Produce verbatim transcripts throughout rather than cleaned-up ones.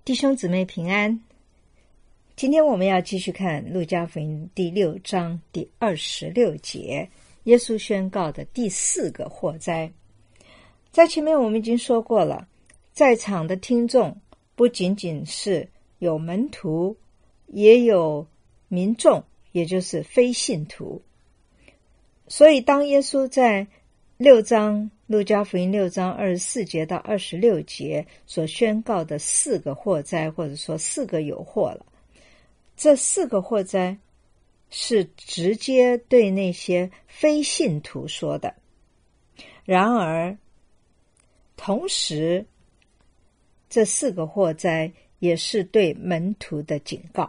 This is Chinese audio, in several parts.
弟兄姊妹平安，今天我们要继续看路加福音第六章第二十六节，耶稣宣告的第四个祸灾。在前面我们已经说过了，在场的听众不仅仅是有门徒，也有民众，也就是非信徒。所以当耶稣在六章路加福音六章二十四节到二十六节所宣告的四个祸灾，或者说四个有祸了，这四个祸灾是直接对那些非信徒说的。然而同时这四个祸灾也是对门徒的警告。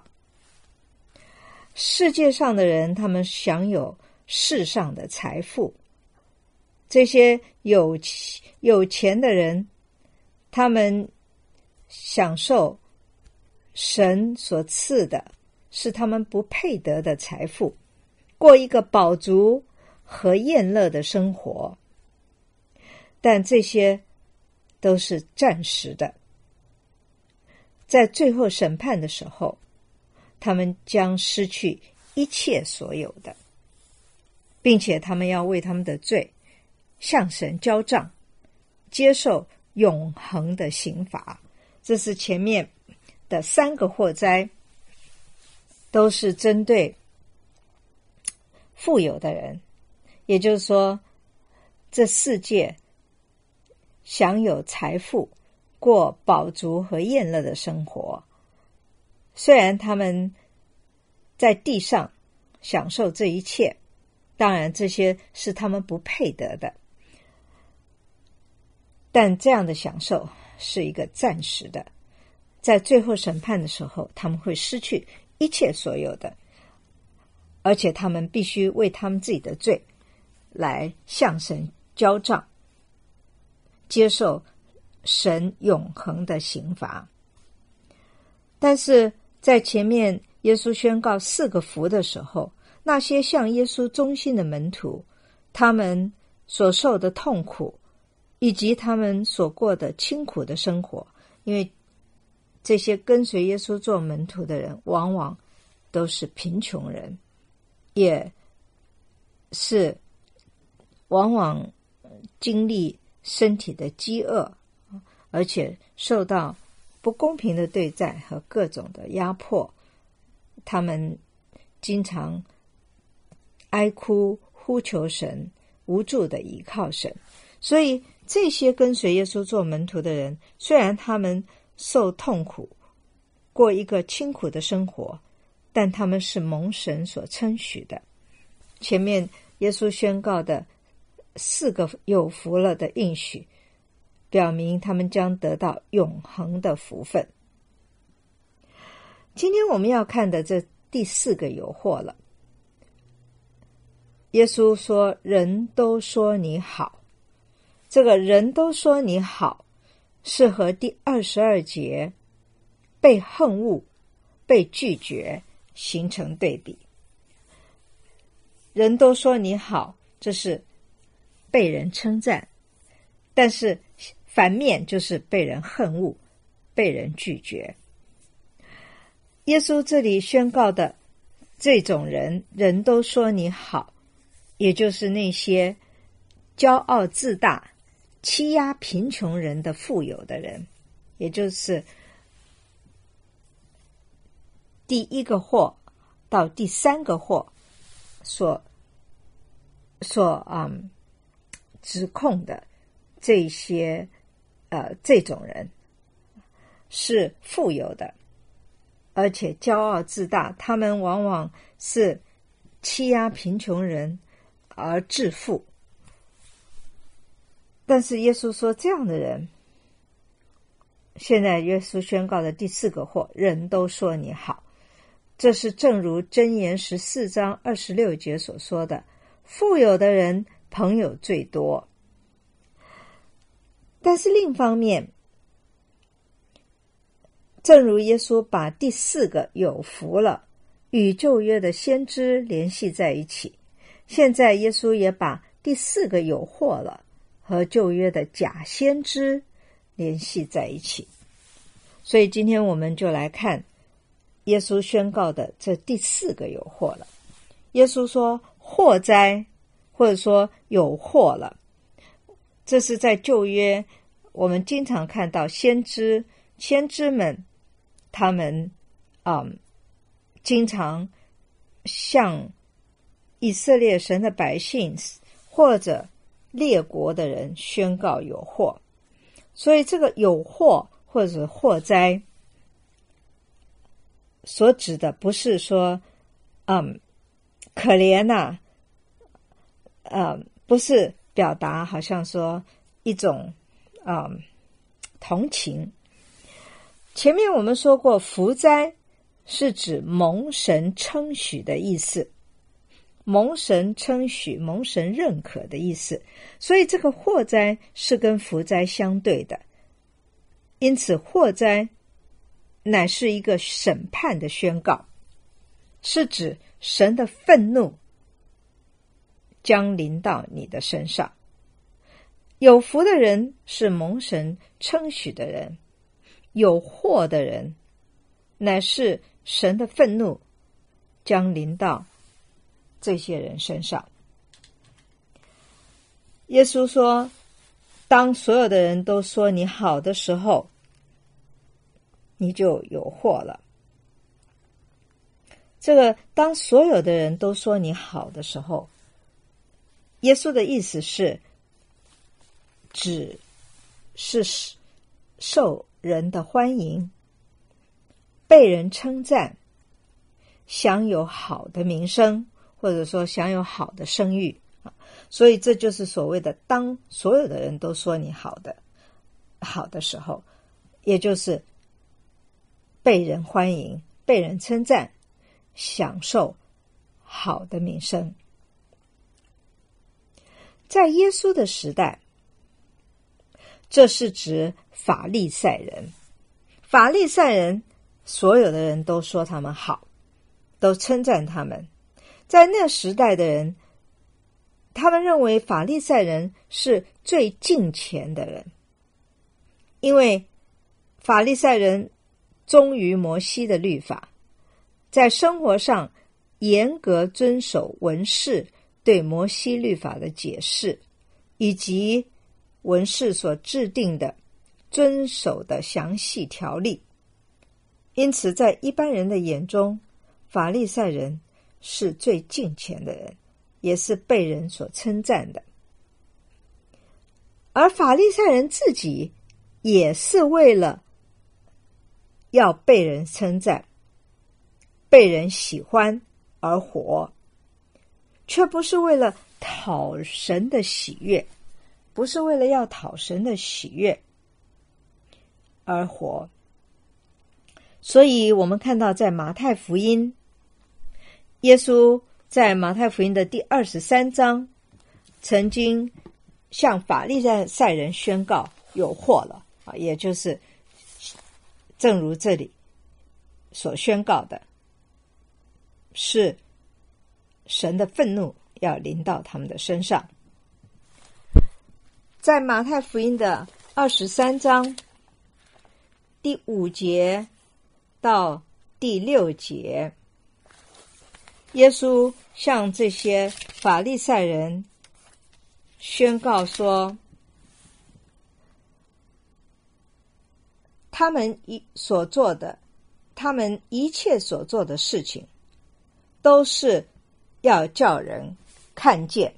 世界上的人，他们享有世上的财富，这些有有钱的人，他们享受神所赐的是他们不配得的财富，过一个饱足和宴乐的生活，但这些都是暂时的。在最后审判的时候，他们将失去一切所有的，并且他们要为他们的罪向神交账，接受永恒的刑罚。这是前面的三个祸灾，都是针对富有的人，也就是说这世界享有财富，过饱足和宴乐的生活。虽然他们在地上享受这一切，当然这些是他们不配得的，但这样的享受是一个暂时的，在最后审判的时候，他们会失去一切所有的，而且他们必须为他们自己的罪来向神交账，接受神永恒的刑罚。但是在前面耶稣宣告四个福的时候，那些向耶稣忠心的门徒，他们所受的痛苦以及他们所过的清苦的生活，因为这些跟随耶稣做门徒的人往往都是贫穷人，也是往往经历身体的饥饿，而且受到不公平的对待和各种的压迫，他们经常哀哭呼求神，无助的依靠神。所以这些跟随耶稣做门徒的人，虽然他们受痛苦，过一个清苦的生活，但他们是蒙神所称许的。前面耶稣宣告的四个有福了的应许，表明他们将得到永恒的福分。今天我们要看的这第四个有祸了。耶稣说人都说你好，这个人都说你好是和第二十二节被恨恶、被拒绝形成对比。人都说你好，这是被人称赞，但是反面就是被人恨恶、被人拒绝。耶稣这里宣告的这种人，人都说你好，也就是那些骄傲自大、欺压贫穷人的富有的人，也就是第一个祸到第三个祸所所嗯指控的这些呃这种人是富有的，而且骄傲自大，他们往往是欺压贫穷人而致富。但是耶稣说这样的人，现在耶稣宣告的第四个祸，人都说你好，这是正如箴言十四章二十六节所说的，富有的人朋友最多。但是另一方面，正如耶稣把第四个有福了与旧约的先知联系在一起，现在耶稣也把第四个有祸了和旧约的假先知联系在一起。 所以今天我们就来看耶稣宣告的这第四个有祸了。耶稣说祸哉，或者说有祸了，这是在旧约我们经常看到先知先知们他们嗯，经常向以色列神的百姓或者列国的人宣告有祸。所以这个有祸或者祸灾所指的不是说嗯，可怜呐、啊呃，不是表达好像说一种嗯同情。前面我们说过福灾是指蒙神称许的意思，蒙神称许，蒙神认可的意思，所以这个祸灾是跟福灾相对的。因此祸灾乃是一个审判的宣告，是指神的愤怒将临到你的身上。有福的人是蒙神称许的人，有祸的人乃是神的愤怒将临到这些人身上。耶稣说，当所有的人都说你好的时候，你就有祸了。这个当所有的人都说你好的时候，耶稣的意思是只是受人的欢迎，被人称赞，享有好的名声，或者说享有好的声誉。所以这就是所谓的当所有的人都说你好的好的时候，也就是被人欢迎，被人称赞，享受好的名声。在耶稣的时代，这是指法利赛人。法利赛人所有的人都说他们好，都称赞他们。在那时代的人，他们认为法利赛人是最敬虔的人，因为法利赛人忠于摩西的律法，在生活上严格遵守文士对摩西律法的解释，以及文士所制定的遵守的详细条例。因此在一般人的眼中，法利赛人是最敬虔的人，也是被人所称赞的。而法利赛人自己也是为了要被人称赞，被人喜欢而活，却不是为了讨神的喜悦，不是为了要讨神的喜悦而活。所以我们看到在马太福音，耶稣在马太福音的第二十三章曾经向法利赛人宣告有祸了，也就是正如这里所宣告的，是神的愤怒要临到他们的身上。在马太福音的二十三章第五节到第六节，耶稣向这些法利赛人宣告说，他们所做的，他们一切所做的事情，都是要叫人看见。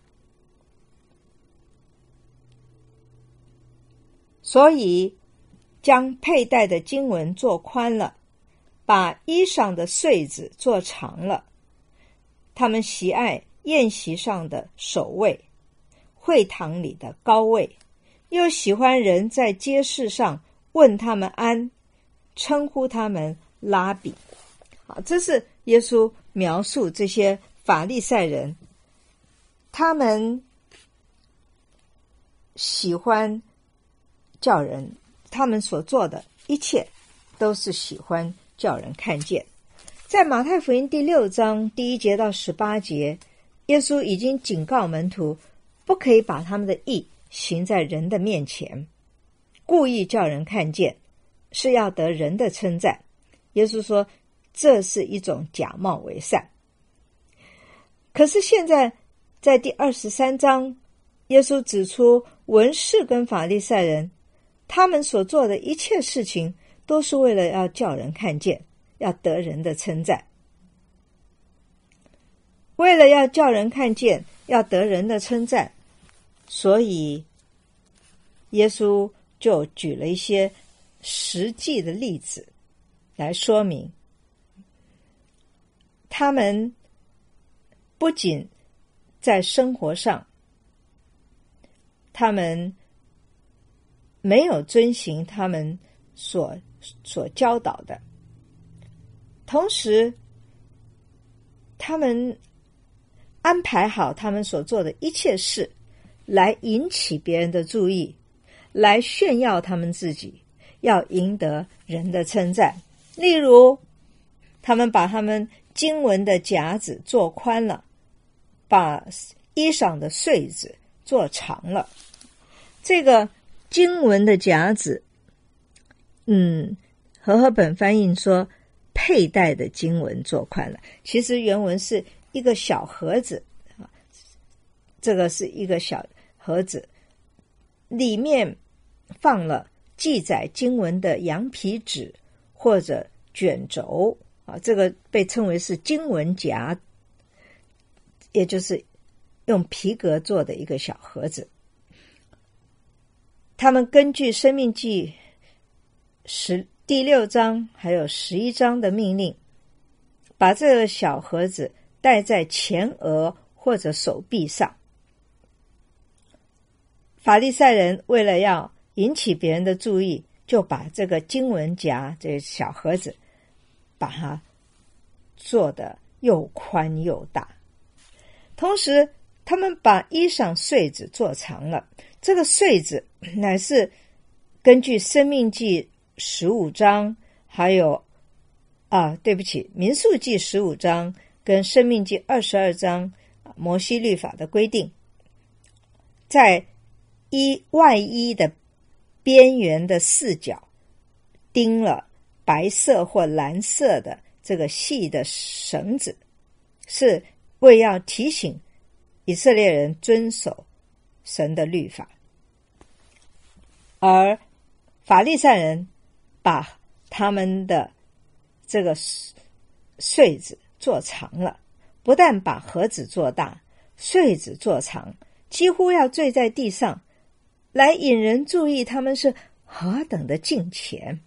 所以将佩戴的经文做宽了，把衣裳的穗子做长了。他们喜爱宴席上的首位，会堂里的高位，又喜欢人在街市上问他们安，称呼他们拉比。好，这是耶稣描述这些法利赛人，他们喜欢叫人，他们所做的一切都是喜欢叫人看见。在马太福音第六章第一节到十八节，耶稣已经警告门徒，不可以把他们的义行在人的面前，故意叫人看见， 是要得人的称赞。耶稣说这是一种假冒为善。可是现在在第二十三章，耶稣指出文士跟法利赛人他们所做的一切事情都是为了要叫人看见，要得人的称赞。为了要叫人看见，要得人的称赞，所以耶稣就举了一些实际的例子来说明，他们不仅在生活上他们没有遵行他们所所教导的，同时他们安排好他们所做的一切事，来引起别人的注意，来炫耀他们自己，要赢得人的称赞。例如他们把他们经文的夹子做宽了，把衣裳的穗子做长了。这个经文的夹子，嗯，和合本翻译说佩戴的经文做宽了，其实原文是一个小盒子，这个是一个小盒子，里面放了记载经文的羊皮纸或者卷轴啊，这个被称为是经文夹，也就是用皮革做的一个小盒子。他们根据申命记十第六章还有十一章的命令，把这个小盒子戴在前额或者手臂上。法利赛人为了要引起别人的注意，就把这个经文夹这个小盒子把它做得又宽又大。同时他们把衣裳穗子做长了，这个穗子乃是根据申命记十五章还有啊，对不起民数记十五章跟申命记二十二章摩西律法的规定，在衣外衣的边缘的四角钉了白色或蓝色的这个细的绳子，是为要提醒以色列人遵守神的律法。而法利赛人把他们的这个穗子做长了，不但把盒子做大，穗子做长，几乎要坠在地上，来引人注意他们是何等的敬虔。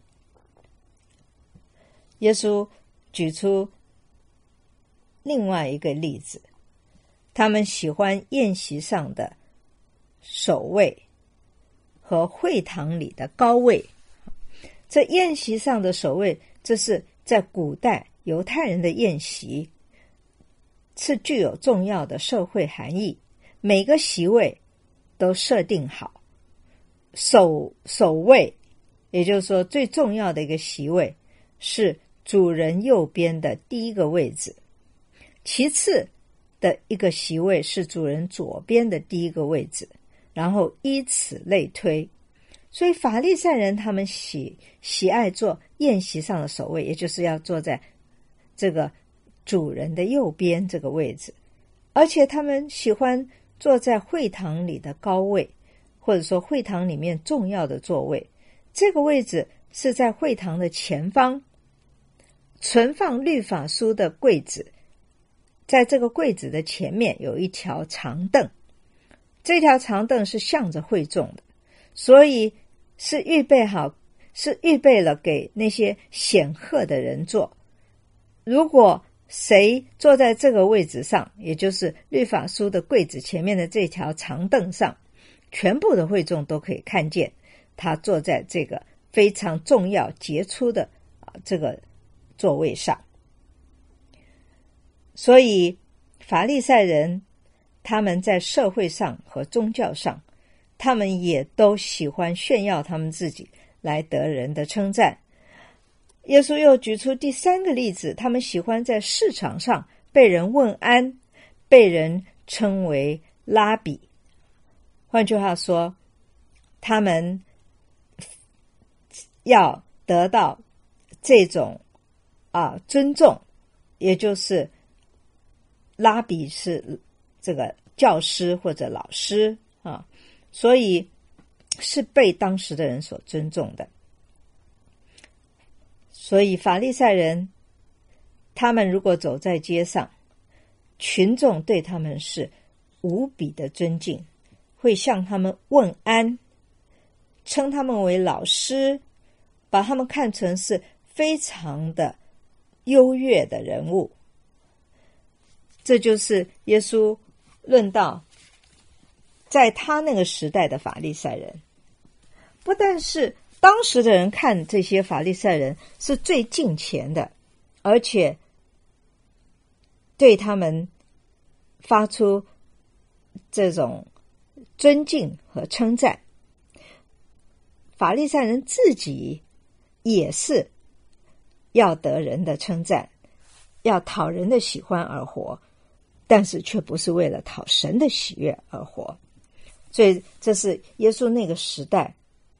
耶稣举出另外一个例子，他们喜欢宴席上的首位和会堂里的高位。这宴席上的首位，这是在古代犹太人的宴席，是具有重要的社会含义，每个席位都设定好。首首位，也就是说最重要的一个席位，是主人右边的第一个位置，其次的一个席位是主人左边的第一个位置，然后依此类推。所以法利赛人他们喜喜爱做宴席上的首位，也就是要坐在这个主人的右边这个位置，而且他们喜欢坐在会堂里的高位，或者说会堂里面重要的座位。这个位置是在会堂的前方，存放律法书的柜子，在这个柜子的前面有一条长凳，这条长凳是向着会众的，所以是预备好，是预备了给那些显赫的人坐。如果谁坐在这个位置上，也就是律法书的柜子前面的这条长凳上，全部的会众都可以看见他坐在这个非常重要杰出的、啊、这个座位上。所以法利赛人他们在社会上和宗教上，他们也都喜欢炫耀他们自己，来得人的称赞。耶稣又举出第三个例子，他们喜欢在市场上被人问安，被人称为拉比。换句话说，他们要得到这种啊尊重，也就是拉比是这个教师或者老师啊，所以是被当时的人所尊重的。所以法利赛人他们如果走在街上，群众对他们是无比的尊敬，会向他们问安，称他们为老师，把他们看成是非常的优越的人物。这就是耶稣论到在他那个时代的法利赛人，不但是当时的人看这些法利赛人是最敬虔的，而且对他们发出这种尊敬和称赞。法利赛人自己也是要得人的称赞，要讨人的喜欢而活，但是却不是为了讨神的喜悦而活。所以这是耶稣那个时代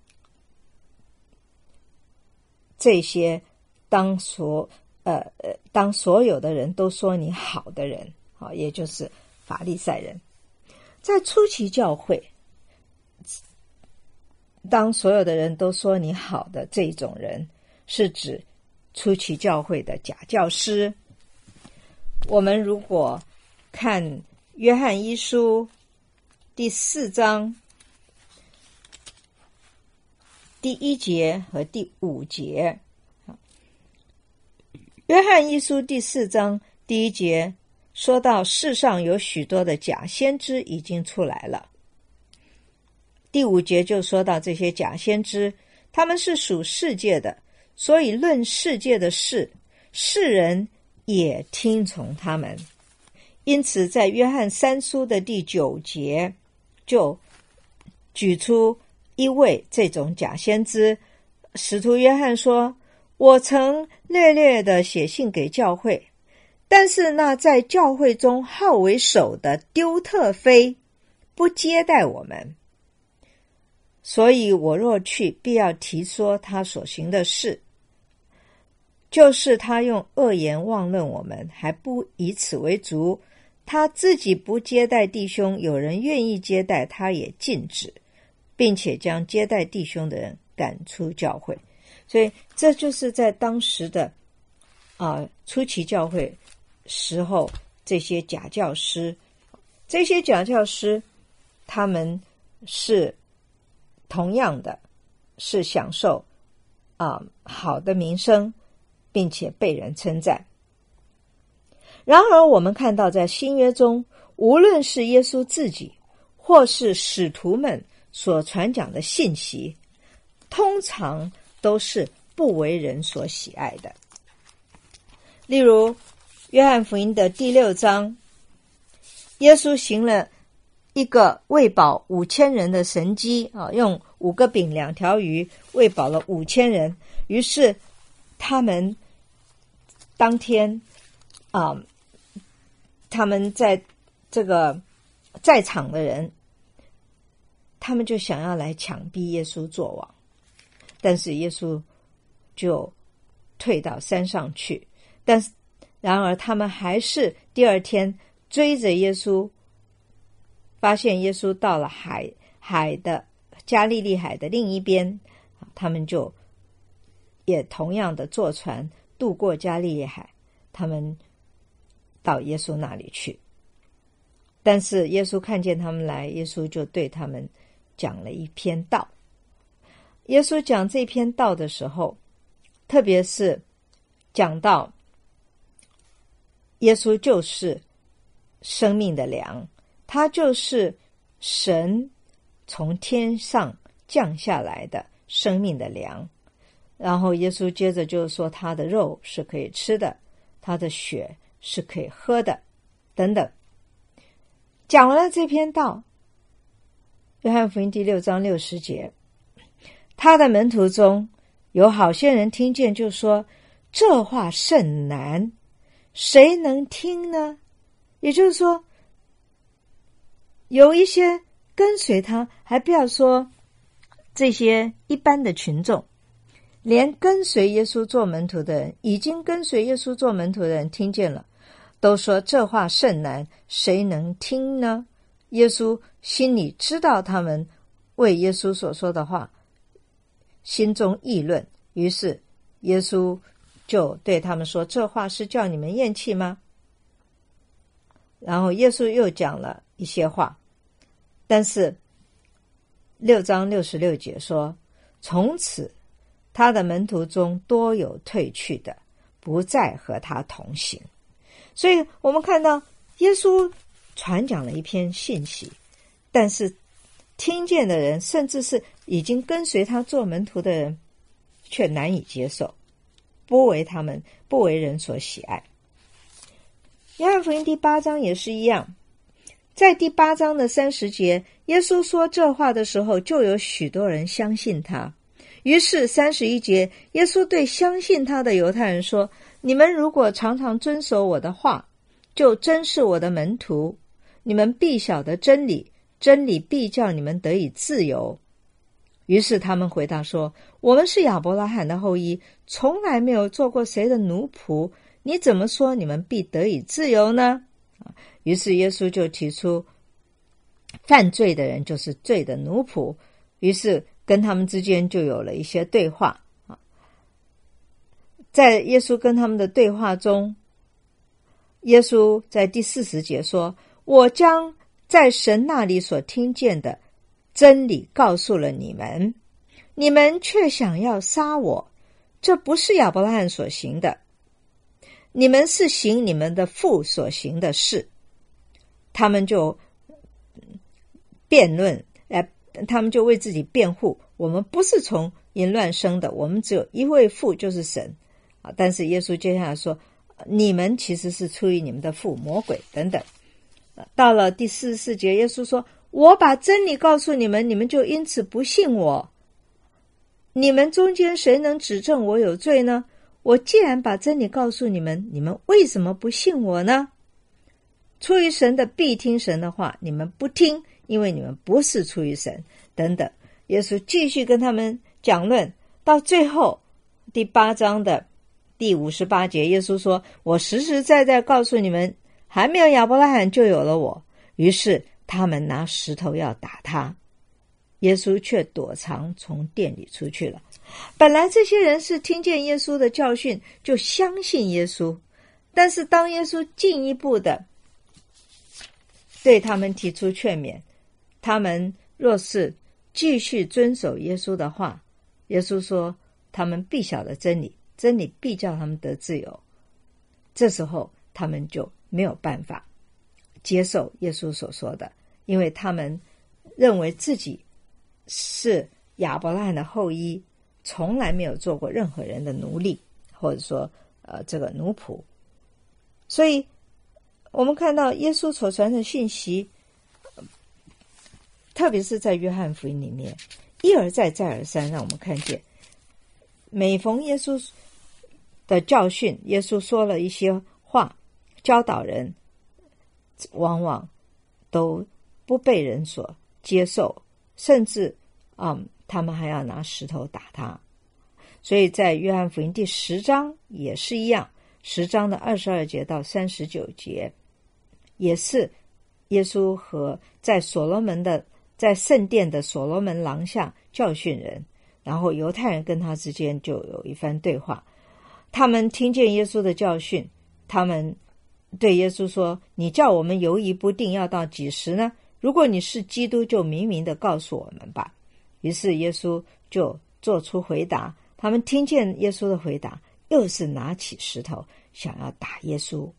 这些当所呃呃当所有的人都说你好的人，好，也就是法利赛人。在初期教会，当所有的人都说你好的这种人，是指初期教会的假教师。我们如果看约翰一书第四章第一节和第五节，约翰一书第四章第一节说到世上有许多的假先知已经出来了，第五节就说到这些假先知，他们是属世界的，所以论世界的事，世人也听从他们。因此在约翰三书的第九节就举出一位这种假先知，使徒约翰说，我曾略略的写信给教会，但是那在教会中号为首的丢特腓不接待我们，所以我若去，必要提说他所行的事，就是他用恶言妄论我们，还不以此为足，他自己不接待弟兄，有人愿意接待，他也禁止，并且将接待弟兄的人赶出教会。所以这就是在当时的啊、呃、初期教会时候，这些假教师，这些假教师他们是同样的是享受啊、呃、好的名声，并且被人称赞。然而我们看到在新约中，无论是耶稣自己或是使徒们所传讲的信息，通常都是不为人所喜爱的。例如约翰福音的第六章，耶稣行了一个喂饱五千人的神迹啊，用五个饼两条鱼喂饱了五千人。于是他们当天啊，他们在这个在场的人，他们就想要来强逼耶稣作王，但是耶稣就退到山上去。但是然而他们还是第二天追着耶稣，发现耶稣到了海海的加利利海的另一边，他们就也同样的坐船渡过加利利海，他们到耶稣那里去。但是耶稣看见他们来，耶稣就对他们讲了一篇道。耶稣讲这篇道的时候，特别是讲到耶稣就是生命的粮，他就是神从天上降下来的生命的粮。然后耶稣接着就说他的肉是可以吃的，他的血是可以喝的，等等。讲完了这篇道，约翰福音第六章六十节，他的门徒中有好些人听见，就说，这话甚难，谁能听呢？也就是说，有一些跟随他，还不要说这些一般的群众， 连跟随耶稣做门徒的人，已经跟随耶稣做门徒的人听见了，都说这话甚难，谁能听呢？耶稣心里知道他们为耶稣所说的话心中议论，于是耶稣就对他们说，这话是叫你们厌弃吗？然后耶稣又讲了一些话，但是六章六十六节说，从此他的门徒中多有退去的，不再和他同行。所以我们看到耶稣传讲了一篇信息，但是听见的人，甚至是已经跟随他做门徒的人，却难以接受，不为他们不为人所喜爱。约翰福音第八章也是一样，在第八章的三十节，耶稣说这话的时候，就有许多人相信他。于是三十一节，耶稣对相信他的犹太人说，你们如果常常遵守我的话，就真是我的门徒，你们必晓得真理，真理必叫你们得以自由。于是他们回答说，我们是亚伯拉罕的后裔，从来没有做过谁的奴仆，你怎么说你们必得以自由呢？于是耶稣就提出，犯罪的人就是罪的奴仆，于是跟他们之间就有了一些对话。在耶稣跟他们的对话中，耶稣在第四十节说，我将在神那里所听见的真理告诉了你们，你们却想要杀我，这不是亚伯拉罕所行的，你们是行你们的父所行的事。他们就辩论，呃，他们就为自己辩护，我们不是从淫乱生的，我们只有一位父，就是神啊。但是耶稣接下来说，你们其实是出于你们的父魔鬼等等。到了第四十四节，耶稣说，我把真理告诉你们，你们就因此不信我，你们中间谁能指证我有罪呢？我既然把真理告诉你们，你们为什么不信我呢？出于神的必听神的话，你们不听，因为你们不是出于神等等。耶稣继续跟他们讲论，到最后第八章的第五十八节，耶稣说，我实实在在告诉你们，还没有亚伯拉罕就有了我。于是他们拿石头要打他，耶稣却躲藏从店里出去了。本来这些人是听见耶稣的教训就相信耶稣，但是当耶稣进一步的对他们提出劝勉，他们若是继续遵守耶稣的话，耶稣说他们必晓得真理，真理必叫他们得自由。这时候他们就没有办法接受耶稣所说的，因为他们认为自己是亚伯拉罕的后裔，从来没有做过任何人的奴隶，或者说呃这个奴仆。所以我们看到耶稣所传的信息，特别是在约翰福音里面，一而再再而三让我们看见，每逢耶稣的教训，耶稣说了一些话教导人，往往都不被人所接受，甚至嗯，他们还要拿石头打他。所以在约翰福音第十章也是一样，十章的二十二节到三十九节，也是耶稣和在所罗门的在圣殿的所罗门廊下教训人，然后犹太人跟他之间就有一番对话。他们听见耶稣的教训，他们对耶稣说，你叫我们犹疑不定要到几时呢？如果你是基督，就明明的告诉我们吧。于是耶稣就做出回答，他们听见耶稣的回答，又是拿起石头想要打耶稣。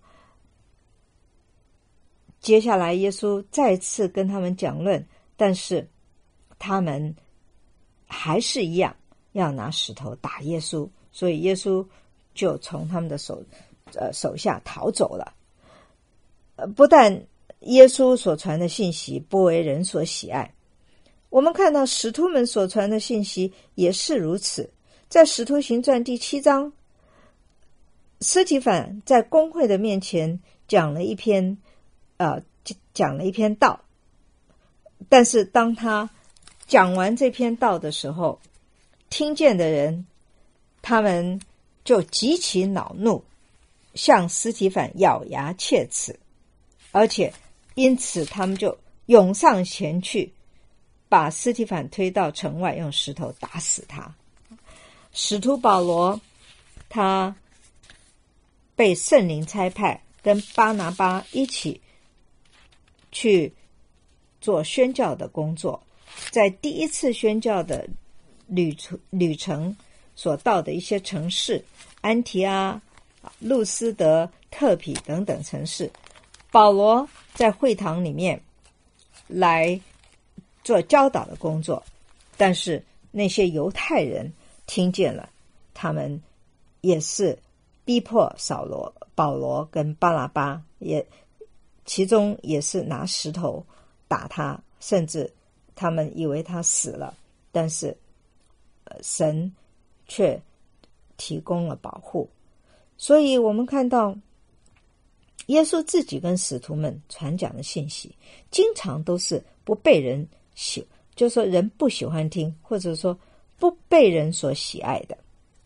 接下来耶稣再次跟他们讲论，但是他们还是一样要拿石头打耶稣，所以耶稣就从他们的手呃手下逃走了。呃，不但耶稣所传的信息不为人所喜爱，我们看到使徒们所传的信息也是如此。在使徒行传第七章，司提反在公会的面前讲了一篇呃讲了一篇道，但是当他讲完这篇道的时候， 听见的人，他们就极其恼怒，向司提反咬牙切齿，而且因此他们就涌上前去，把司提反推到城外，用石头打死他。使徒保罗他被圣灵差派，跟巴拿巴一起去做宣教的工作，在第一次宣教的旅程旅程所到的一些城市，安提阿、路斯德、特庇等等城市，保罗在会堂里面来做教导的工作，但是那些犹太人听见了，他们也是逼迫扫罗、保罗跟巴拿巴，也其中也是拿石头打他，甚至他们以为他死了，但是、呃、神却提供了保护。所以我们看到耶稣自己跟使徒们传讲的信息，经常都是不被人喜，就是说人不喜欢听，或者说不被人所喜爱的。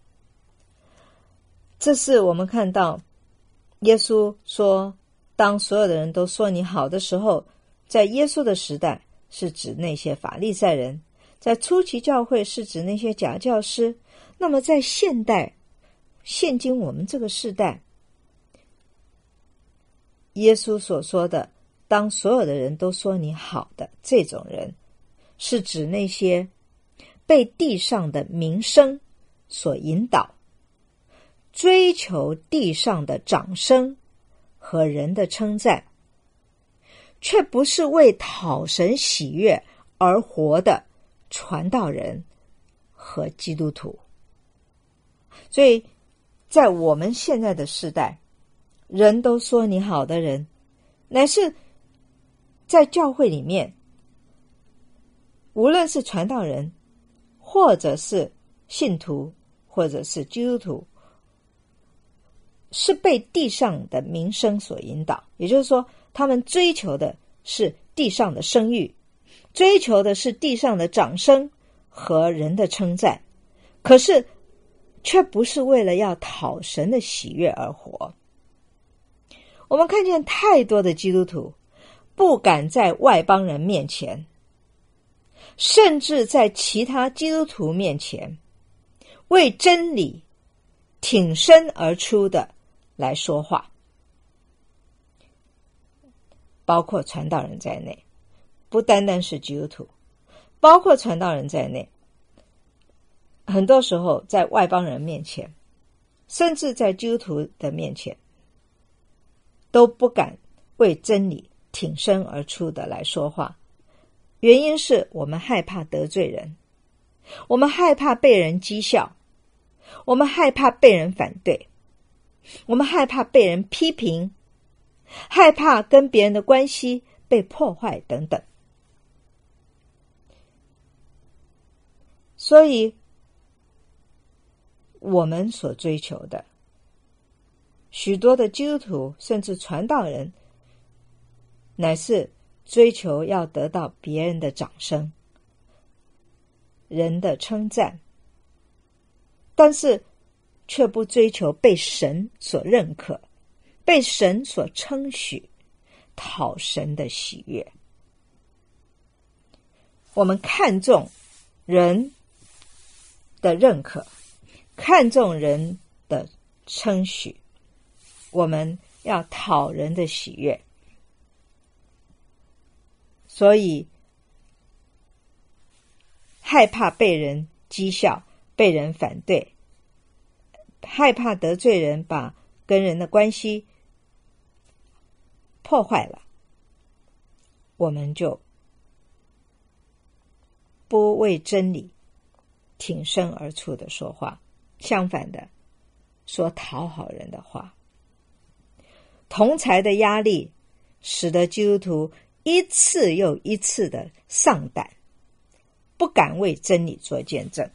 这是我们看到耶稣说，当所有的人都说你好的时候，在耶稣的时代是指那些法利赛人，在初期教会是指那些假教师。那么在现代，现今我们这个时代，耶稣所说的当所有的人都说你好的这种人，是指那些被地上的名声所引导，追求地上的掌声和人的称赞，却不是为讨神喜悦而活的传道人和基督徒。所以在我们现在的时代，人都说你好的人，乃是在教会里面，无论是传道人，或者是信徒，或者是基督徒，是被地上的名声所引导。也就是说，他们追求的是地上的声誉，追求的是地上的掌声和人的称赞，可是却不是为了要讨神的喜悦而活。我们看见太多的基督徒不敢在外邦人面前，甚至在其他基督徒面前，为真理挺身而出的来说话，包括传道人在内，不单单是基督徒，包括传道人在内，很多时候在外邦人面前，甚至在基督徒的面前，都不敢为真理挺身而出的来说话。原因是我们害怕得罪人，我们害怕被人讥笑，我们害怕被人反对，我们害怕被人批评，害怕跟别人的关系被破坏等等。所以我们所追求的，许多的基督徒甚至传道人，乃是追求要得到别人的掌声，人的称赞，但是却不追求被神所认可，被神所称许，讨神的喜悦。我们看重人的认可，看重人的称许，我们要讨人的喜悦。所以害怕被人讥笑，被人反对，害怕得罪人，把跟人的关系破坏了，我们就不为真理挺身而出的说话，相反的说讨好人的话。同侪的压力使得基督徒一次又一次的丧胆，不敢为真理做见证。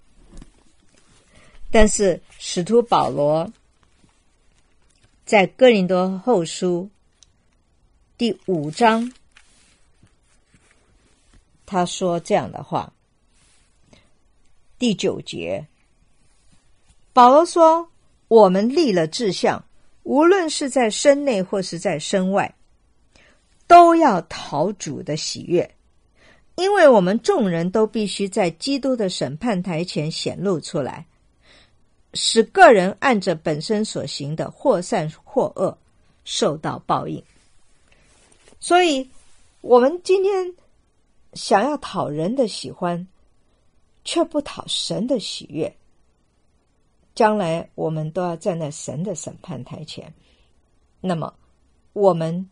但是使徒保罗在哥林多后书第五章，他说这样的话： 第九节，保罗说，我们立了志向，无论是在身内或是在身外，都要讨主的喜悦，因为我们众人都必须在基督的审判台前显露出来，使个人按着本身所行的或善或恶受到报应。所以我们今天想要讨人的喜欢，却不讨神的喜悦，将来我们都要站在神的审判台前，那么我们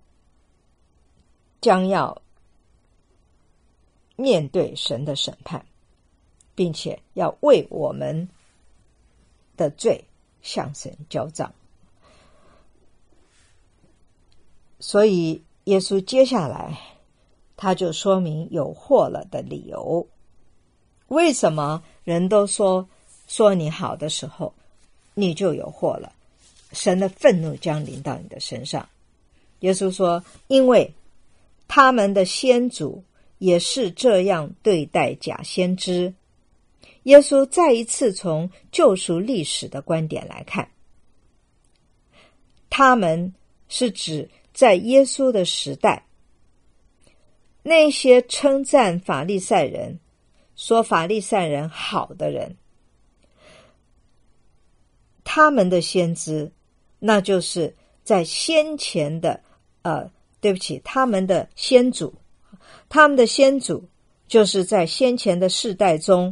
将要面对神的审判，并且要为我们的罪向神交账。所以耶稣接下来他就说明有祸了的理由。为什么人都说说你好的时候，你就有祸了？神的愤怒将临到你的身上。耶稣说，因为他们的先祖也是这样对待假先知。耶稣再一次从救赎历史的观点来看，他们是指在耶稣的时代，那些称赞法利赛人、说法利赛人好的人，他们的先知，那就是在先前的呃，对不起，他们的先祖，他们的先祖就是在先前的世代中，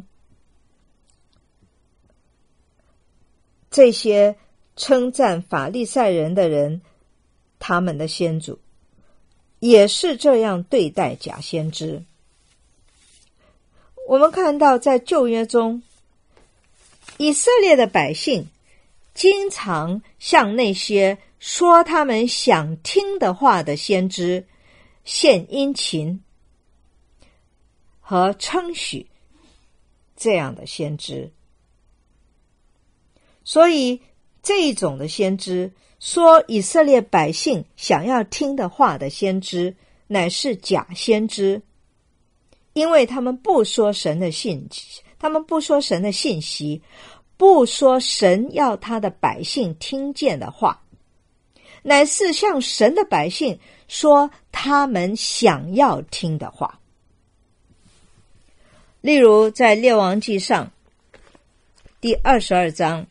这些称赞法利赛人的人，他们的先祖也是这样对待假先知。我们看到在旧约中，以色列的百姓经常向那些说他们想听的话的先知献殷勤和称许这样的先知。所以这一种的先知，说以色列百姓想要听的话的先知，乃是假先知，因为他们不说神的信息，他们不说神的信息，不说神要他的百姓听见的话，乃是向神的百姓说他们想要听的话。例如在列王记上第二十二章，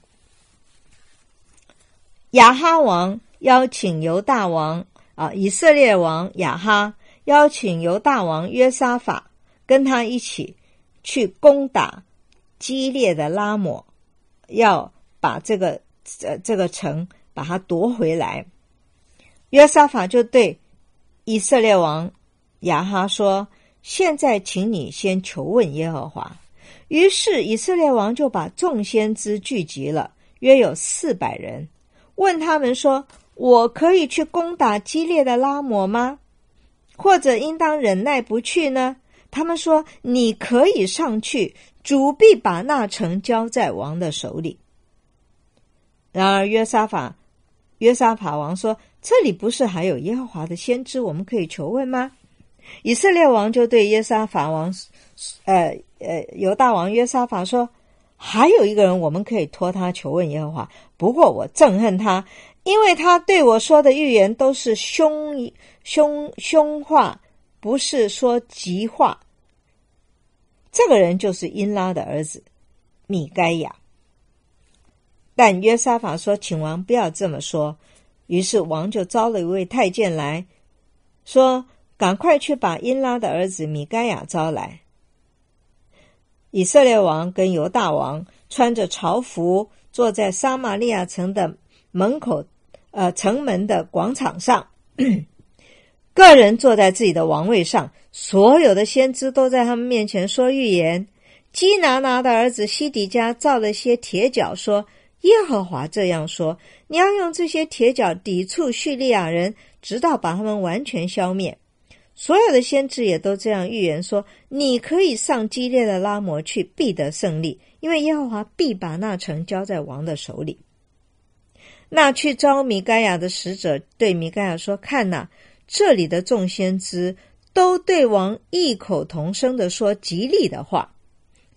亚哈王邀请犹大王啊，以色列王亚哈邀请犹大王约沙法跟他一起去攻打基列的拉抹，要把这个呃这个城把它夺回来。约沙法就对以色列王亚哈说，现在请你先求问耶和华。于是以色列王就把众先知聚集了，约有四百人，问他们说，我可以去攻打基列的拉抹吗？或者应当忍耐不去呢？他们说，你可以上去，主必把那城交在王的手里。然而约沙法约沙法王说，这里不是还有耶和华的先知，我们可以求问吗？以色列王就对约沙法王呃呃犹大王约沙法说，还有一个人我们可以托他求问耶和华，不过我憎恨他，因为他对我说的预言都是凶凶凶话，不是说吉话。这个人就是因拉的儿子米该亚。但约沙法说，请王不要这么说。于是王就招了一位太监来，说，赶快去把因拉的儿子米该亚招来。以色列王跟犹大王穿着朝服，坐在撒玛利亚城的门口呃城门的广场上，个人坐在自己的王位上，所有的先知都在他们面前说预言。基拿拿的儿子西底家造了些铁角，说，耶和华这样说，你要用这些铁角抵触叙利亚人，直到把他们完全消灭。所有的先知也都这样预言说，你可以上基列的拉摩去，必得胜利，因为耶和华必把那城交在王的手里。那去招米该亚的使者对米该亚说，看哪，这里的众先知都对王异口同声地说吉利的话，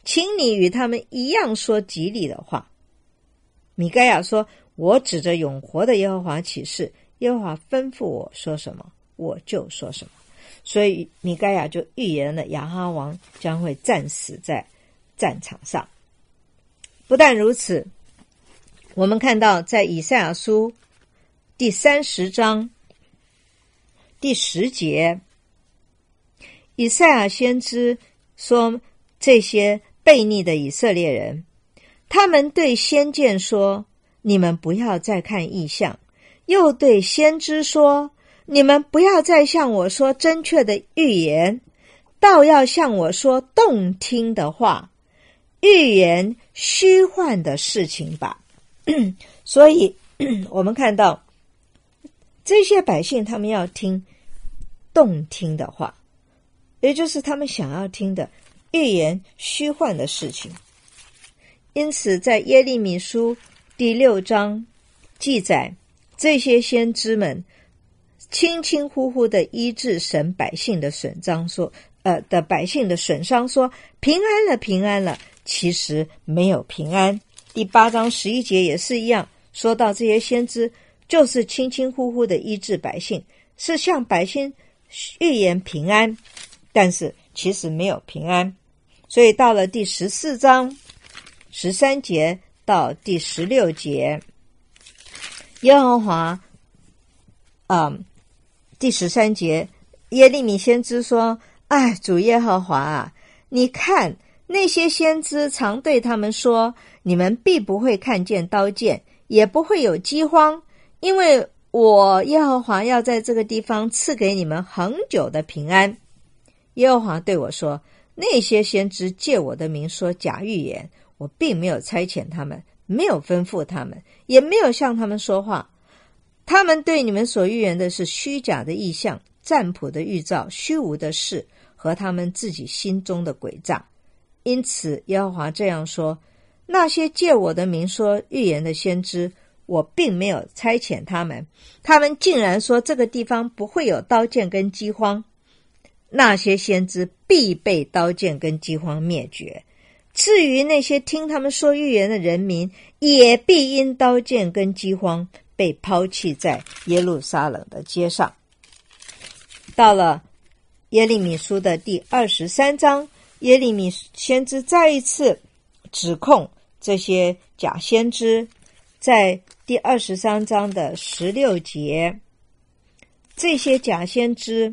请你与他们一样说吉利的话。米该亚说，我指着永活的耶和华起誓，耶和华吩咐我说什么，我就说什么。所以米该亚就预言了亚哈王将会战死在战场上。不但如此，我们看到在以赛亚书第三十章第十节，以赛亚先知说，这些悖逆的以色列人，他们对先见说，你们不要再看异象，又对先知说，你们不要再向我说正确的预言，倒要向我说动听的话，预言虚幻的事情吧。所以我们看到这些百姓，他们要听动听的话，也就是他们想要听的预言虚幻的事情。因此在耶利米书第六章记载，这些先知们轻轻呼呼的医治神百姓的损伤，说呃的百姓的损伤，说平安了平安了，其实没有平安。第八章十一节也是一样，说到这些先知就是轻轻呼呼的医治百姓，是向百姓预言平安，但是其实没有平安。所以到了第十四章十三节到第十六节，耶和华嗯，第十三节，耶利米先知说，哎，主耶和华啊，你看那些先知常对他们说，你们必不会看见刀剑，也不会有饥荒，因为我耶和华要在这个地方赐给你们恒久的平安。耶和华对我说，那些先知借我的名说假预言，我并没有差遣他们，没有吩咐他们，也没有向他们说话。他们对你们所预言的是虚假的意象、占卜的预兆、虚无的事和他们自己心中的诡诈。因此耶和华这样说，那些借我的名说预言的先知，我并没有差遣他们，他们竟然说这个地方不会有刀剑跟饥荒，那些先知必被刀剑跟饥荒灭绝。至于那些听他们说预言的人民，也必因刀剑跟饥荒被抛弃在耶路撒冷的街上。到了耶利米书的第二十三章，耶利米先知再一次指控这些假先知，在第二十三章的十六节，这些假先知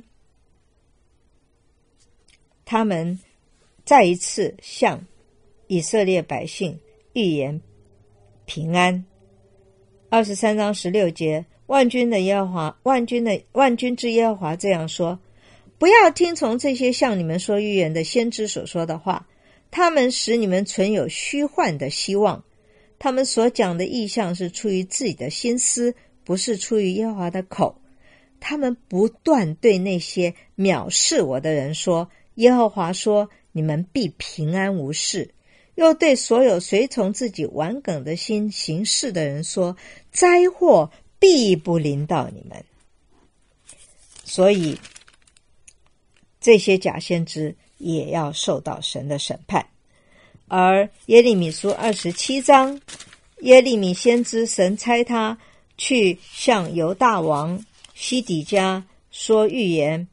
他们再一次向以色列百姓预言平安。二十三章十六节，万军的耶和华，万军的万军之耶和华这样说，不要听从这些向你们说预言的先知所说的话，他们使你们存有虚幻的希望，他们所讲的意象是出于自己的心思，不是出于耶和华的口。他们不断对那些藐视我的人说，耶和华说，你们必平安无事，又对所有随从自己顽梗的心行事的人说，灾祸必不临到你们。所以这些假先知也要受到神的审判。而耶利米书二十七章，耶利米先知神差他去向犹大王西底家说预言，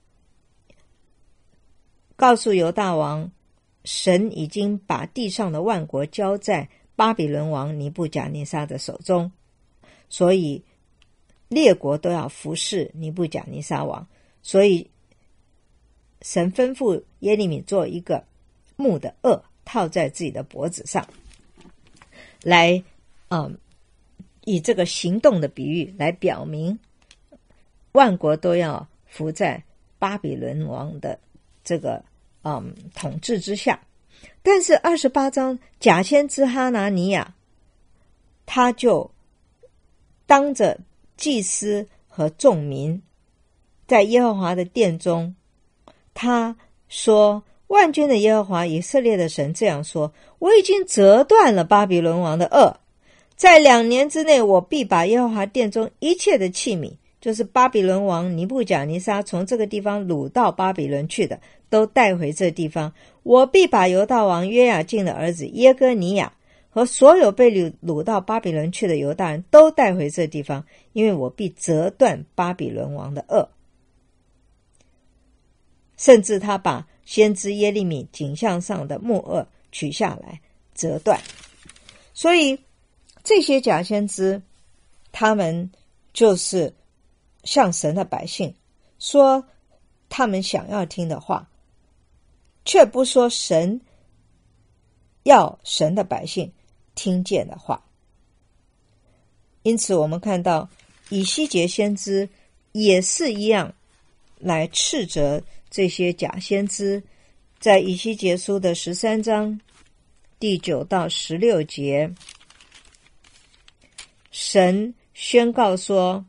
告诉犹大王，神已经把地上的万国交在巴比伦王尼布甲尼撒的手中，所以列国都要服侍尼布甲尼撒王。所以神吩咐耶利米做一个木的轭套在自己的脖子上，来嗯，以这个行动的比喻来表明万国都要服在巴比伦王的这个嗯统治之下。但是二十八章假先知哈拿尼亚，他就当着祭司和众民，在耶和华的殿中，他说，万军的耶和华以色列的神这样说，我已经折断了巴比伦王的轭，在两年之内，我必把耶和华殿中一切的器皿，就是巴比伦王尼布甲尼撒从这个地方掳到巴比伦去的， 都带回这地方，我必把犹大王约雅敬的儿子耶哥尼雅和所有被掳掳到巴比伦去的犹大人都带回这地方，因为我必折断巴比伦王的轭。甚至他把先知耶利米颈项上的木轭取下来折断。所以这些假先知，他们就是向神的百姓说他们想要听的话，却不说神要神的百姓听见的话。因此我们看到以西结先知也是一样来斥责这些假先知。在以西结书的十三章第九到十六节，神宣告说，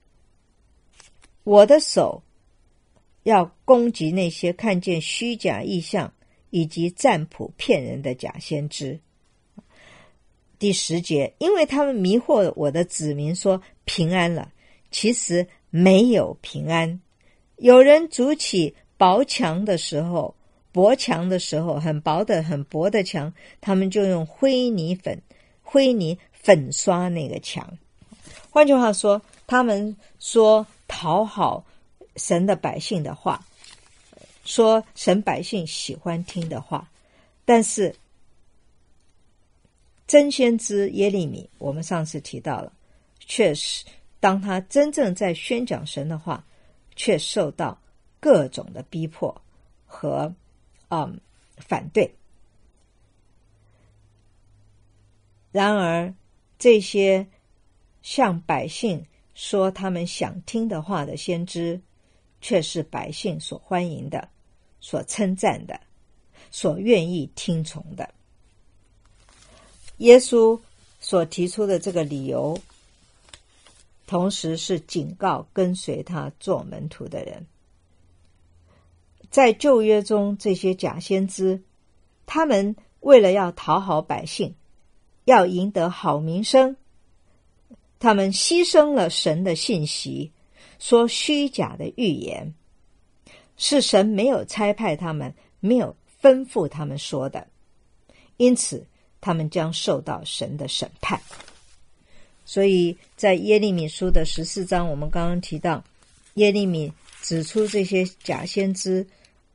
我的手要攻击那些看见虚假异象以及占卜骗人的假先知。第十节，因为他们迷惑我的子民说平安了，其实没有平安。有人筑起薄墙的时候，薄墙的时候，很薄的很薄的墙，他们就用灰泥粉灰泥粉刷那个墙。换句话说，他们说讨好神的百姓的话，说神百姓喜欢听的话，但是真先知耶利米，我们上次提到了，确实当他真正在宣讲神的话，却受到各种的逼迫和嗯反对。然而这些向百姓说他们想听的话的先知，却是百姓所欢迎的，所称赞的，所愿意听从的。耶稣所提出的这个理由，同时是警告跟随他做门徒的人。在旧约中，这些假先知，他们为了要讨好百姓，要赢得好名声，他们牺牲了神的信息，说虚假的预言，是神没有差派他们，没有吩咐他们说的，因此他们将受到神的审判。所以在耶利米书的十四章，我们刚刚提到，耶利米指出这些假先知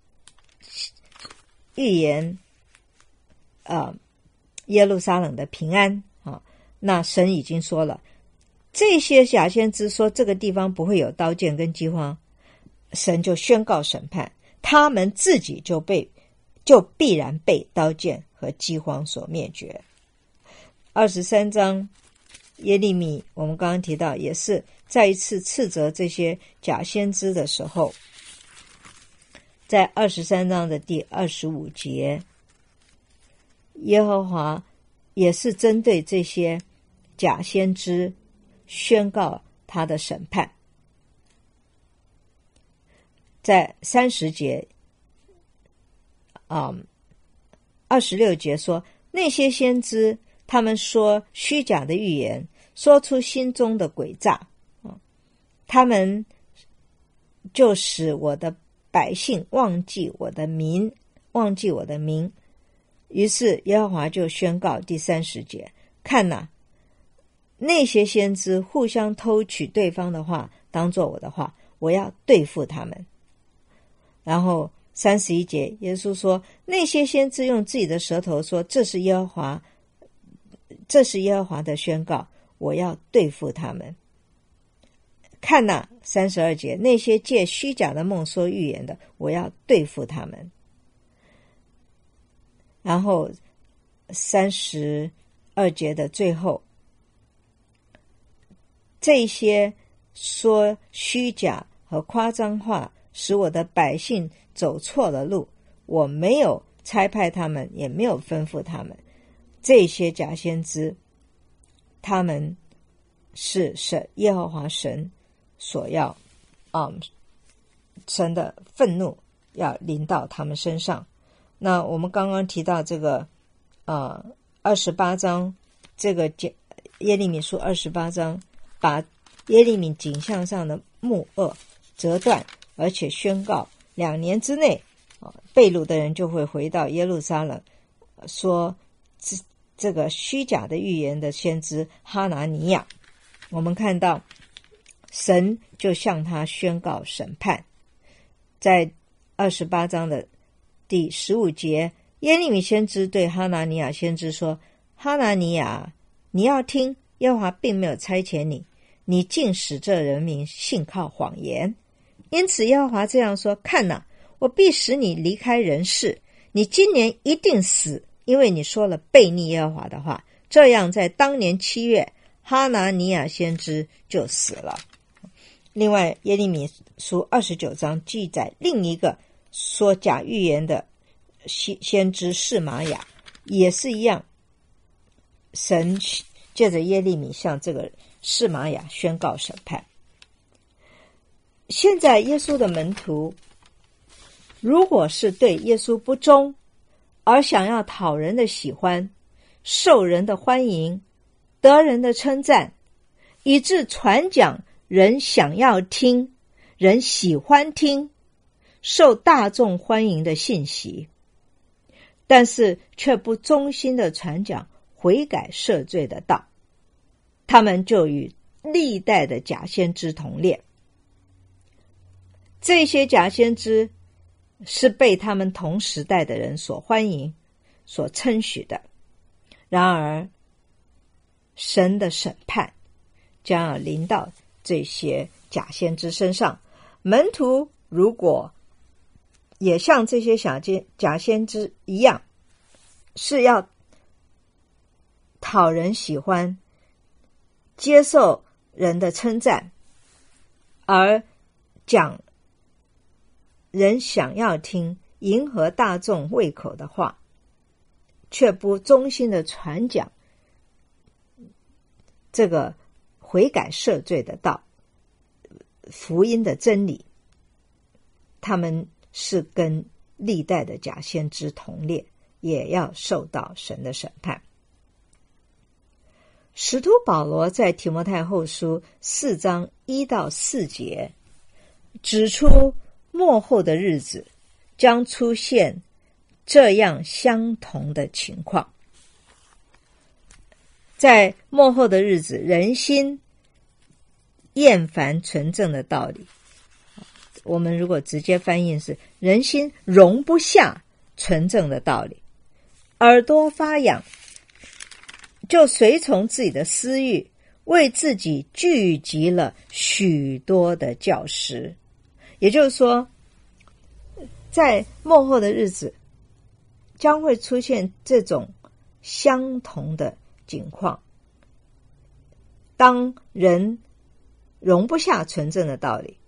预言呃耶路撒冷的平安啊，那神已经说了，这些假先知说这个地方不会有刀剑跟饥荒，神就宣告审判，他们自己就被就必然被刀剑和饥荒所灭绝。二十三章耶利米我们刚刚提到，也是再一次斥责这些假先知的时候，在二十三章的第二十五节，耶和华也是针对这些假先知宣告他的审判。在三十节啊，二十六节说，那些先知他们说虚假的预言，说出心中的诡诈，他们就使我的百姓忘记我的名，忘记我的名。于是耶和华就宣告第三十节，看哪，那些先知互相偷取对方的话当作我的话，我要对付他们。然后三十一节耶稣说，那些先知用自己的舌头说，这是耶和华这是耶和华的宣告，我要对付他们。看哪，三十二节，那些借虚假的梦说预言的，我要对付他们。然后三十二节的最后，这些说虚假和夸张话，使我的百姓走错了路，我没有差派他们，也没有吩咐他们。这些假先知，他们是神耶和华神所要嗯，神的愤怒要临到他们身上。那我们刚刚提到这个呃二十八章，这个耶利米书二十八章，把耶利米颈项上的木轭折断，而且宣告两年之内被掳的人就会回到耶路撒冷，说这这个虚假的预言的先知哈拿尼亚，我们看到神就向他宣告审判。在二十八章的第十五节，耶利米先知对哈拿尼亚先知说：哈拿尼亚，你要听，耶和华并没有差遣你，你竟使这人民信靠谎言。因此耶和华这样说：看哪，我必使你离开人世，你今年一定死，因为你说了悖逆耶和华的话。这样在当年七月，哈拿尼亚先知就死了。另外耶利米书二十九章记载另一个说假预言的先知示玛雅，也是一样，神借着耶利米向这个示玛雅宣告审判。现在耶稣的门徒如果是对耶稣不忠，而想要讨人的喜欢，受人的欢迎，得人的称赞，以致传讲人想要听，人喜欢听，受大众欢迎的信息，但是却不忠心的传讲悔改赦罪的道，他们就与历代的假先知同列。这些假先知是被他们同时代的人所欢迎、所称许的。然而，神的审判将要临到这些假先知身上。门徒如果也像这些假先知一样，是要讨人喜欢，接受人的称赞，而讲人想要听，迎合大众胃口的话，却不忠心的传讲这个悔改赦罪的道，福音的真理，他们是跟历代的假先知同列，也要受到神的审判。使徒保罗在提摩太后书四章一到四节指出，末后的日子将出现这样相同的情况。在末后的日子，人心厌烦纯正的道理，我们如果直接翻译是人心容不下纯正的道理，耳朵发痒，就随从自己的私欲，为自己聚集了许多的教师。也就是说，在末后的日子将会出现这种相同的境况，当人容不下纯正的道理，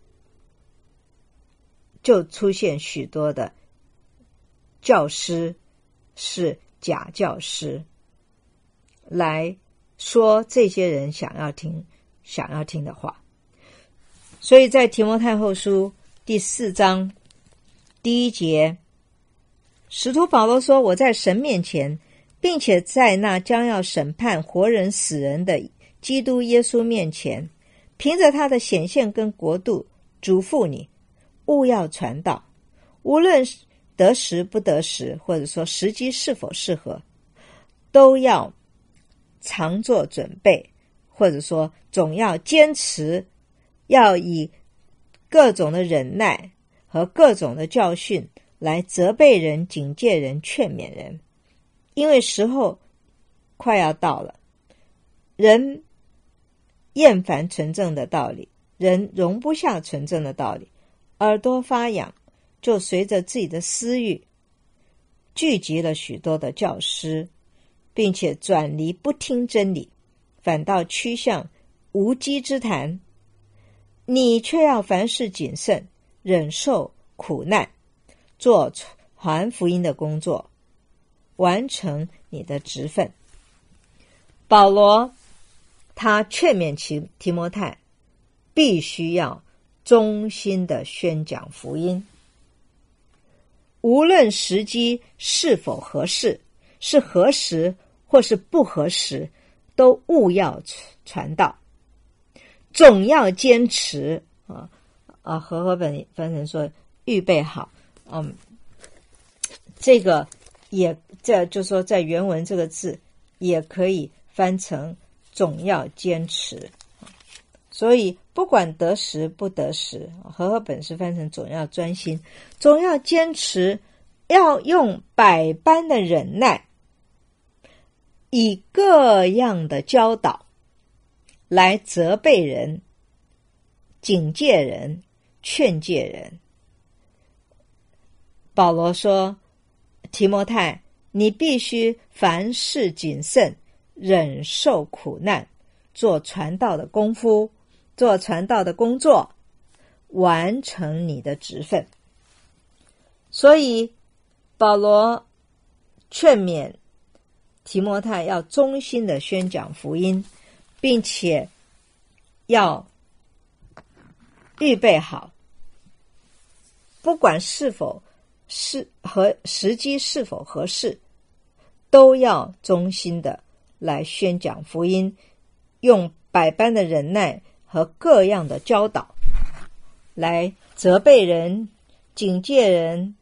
就出现许多的教师是假教师，来说这些人想要听想要听的话。所以在提摩太后书第四章第一节，使徒保罗说：我在神面前，并且在那将要审判活人死人的基督耶稣面前，凭着他的显现跟国度，嘱咐你务要传道，无论得时不得时，或者说时机是否适合，都要常做准备，或者说总要坚持，要以各种的忍耐和各种的教训来责备人、警戒人、劝勉人，因为时候快要到了，人厌烦纯正的道理，人容不下纯正的道理，耳朵发痒，就随着自己的私欲聚集了许多的教师，并且转离不听真理，反倒趋向无稽之谈。你却要凡事谨慎，忍受苦难，做传福音的工作，完成你的职分。保罗他劝勉提提摩太必须要忠心的宣讲福音，无论时机是否合适，是合时或是不合时，都务要传道，总要坚持啊啊！和合本翻成说预备好，嗯， 这个也这就说在原文这个字也可以翻成总要坚持。所以不管得时不得时，和合本是翻成总要专心，总要坚持，要用百般的忍耐，以各样的教导来责备人、警戒人、劝诫人。保罗说，提摩太，你必须凡事谨慎，忍受苦难，做传道的功夫，做传道的工作，完成你的职分。所以保罗劝勉提摩太要忠心的宣讲福音，并且要预备好，不管是否是和时机是否合适，都要忠心的来宣讲福音，用百般的忍耐和各样的教导来责备人、警戒人、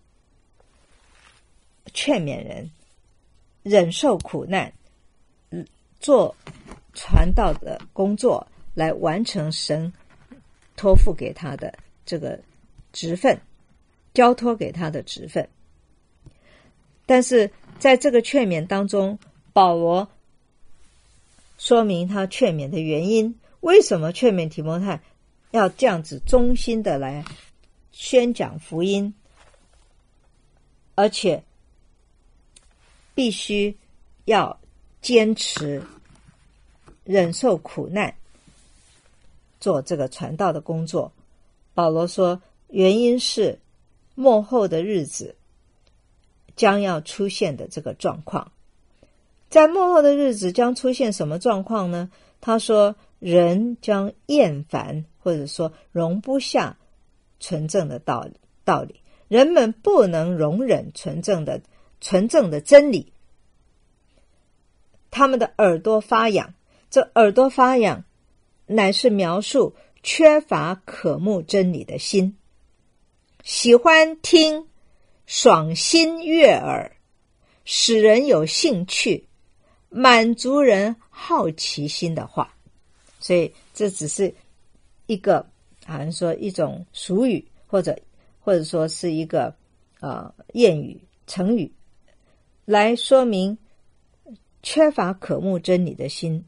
劝勉人，忍受苦难，做传道的工作，来完成神托付给他的这个职分，交托给他的职分。但是在这个劝勉当中，保罗说明他劝勉的原因，为什么劝勉提摩太要这样子忠心的来宣讲福音，而且必须要坚持忍受苦难，做这个传道的工作。保罗说，原因是末后的日子将要出现的这个状况。在末后的日子将出现什么状况呢？他说，人将厌烦，或者说容不下纯正的道理道理人们不能容忍纯正的纯正的真理，他们的耳朵发痒。这耳朵发痒乃是描述缺乏渴慕真理的心，喜欢听爽心悦耳，使人有兴趣，满足人好奇心的话。所以这只是一个好像说一种俗语，或者或者说是一个呃谚语成语，来说明缺乏渴慕真理的心，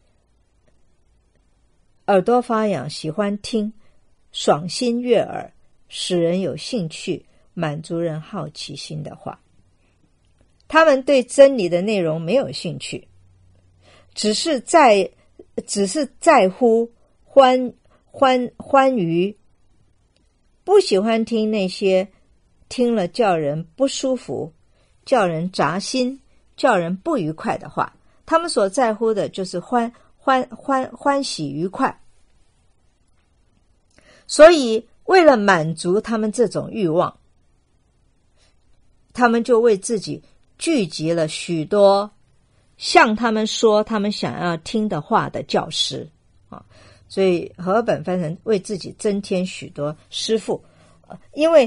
耳朵发痒，喜欢听，爽心悦耳，使人有兴趣，满足人好奇心的话。他们对真理的内容没有兴趣，只是在只是在乎欢欢欢愉，不喜欢听那些听了叫人不舒服、叫人扎心、叫人不愉快的话。他们所在乎的就是欢欢欢欢喜愉快。所以为了满足他们这种欲望，他们就为自己聚集了许多向他们说他们想要听的话的教师啊，所以和合本翻成为自己增添许多师傅，因为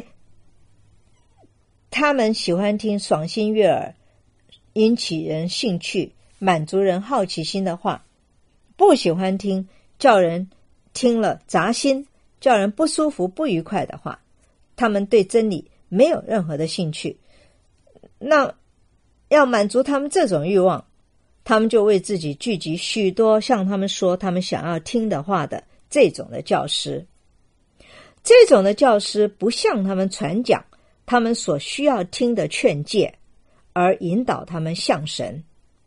他们喜欢听爽心悦耳、引起人兴趣、满足人好奇心的话，不喜欢听叫人听了扎心、叫人不舒服、不愉快的话。他们对真理没有任何的兴趣。那要满足他们这种欲望，他们就为自己聚集许多向他们说他们想要听的话的这种的教师。这种的教师不向他们传讲他们所需要听的劝诫，而引导他们向神。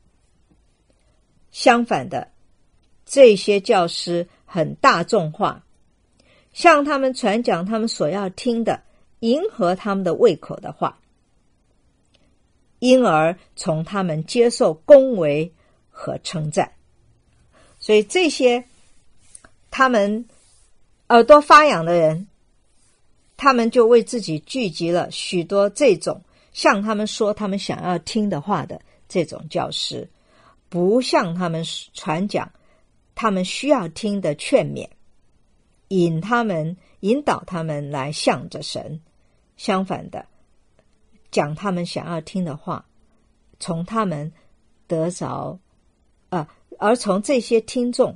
相反的，这些教师很大众化，向他们传讲他们所要听的，迎合他们的胃口的话，因而从他们接受恭维和称赞。所以这些他们耳朵发痒的人，他们就为自己聚集了许多这种向他们说他们想要听的话的这种教师，不向他们传讲他们需要听的劝勉，引他们引导他们来向着神。相反的， 讲他们想要听的话，从他们得着啊，而从这些听众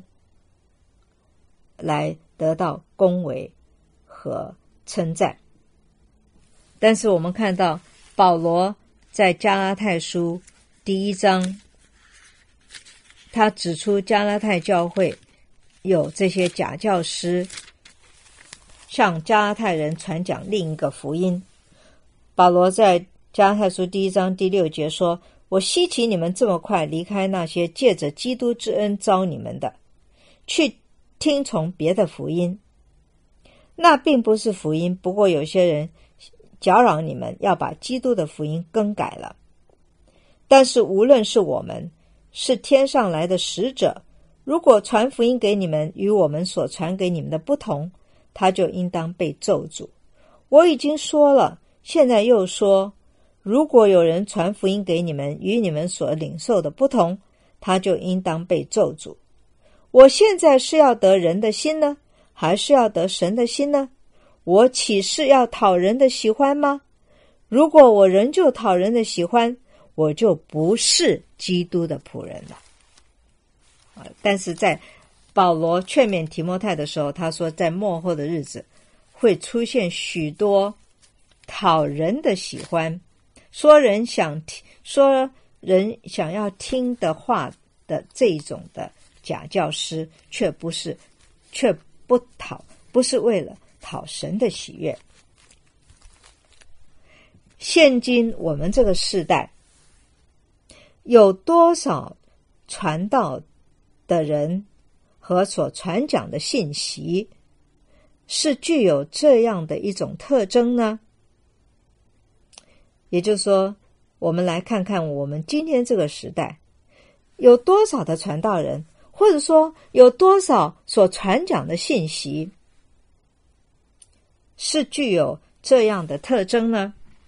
来得到恭维和称赞。但是我们看到保罗在加拉太书第一章，他指出加拉太教会有这些假教师向加拉太人传讲另一个福音。保罗在加拉太书第一章第六节说，我希奇你们这么快离开那些借着基督之恩招你们的，去听从别的福音。那并不是福音，不过有些人搅扰你们要把基督的福音更改了。但是无论是我们是天上来的使者，如果传福音给你们与我们所传给你们的不同，他就应当被咒诅。我已经说了，现在又说，如果有人传福音给你们与你们所领受的不同，他就应当被咒诅。我现在是要得人的心呢，还是要得神的心呢？我岂是要讨人的喜欢吗？如果我仍旧讨人的喜欢，我就不是基督的仆人了。但是在保罗劝勉提摩太的时候，他说在末后的日子会出现许多讨人的喜欢，说人想听说人想要听的话的这种的假教师，却不是却不讨不是为了讨神的喜悦。现今我们这个世代有多少传道的人和所传讲的信息是具有这样的一种特征呢？也就是说，我们来看看我们今天这个时代有多少的传道人，或者说有多少所传讲的信息是具有这样的特征呢？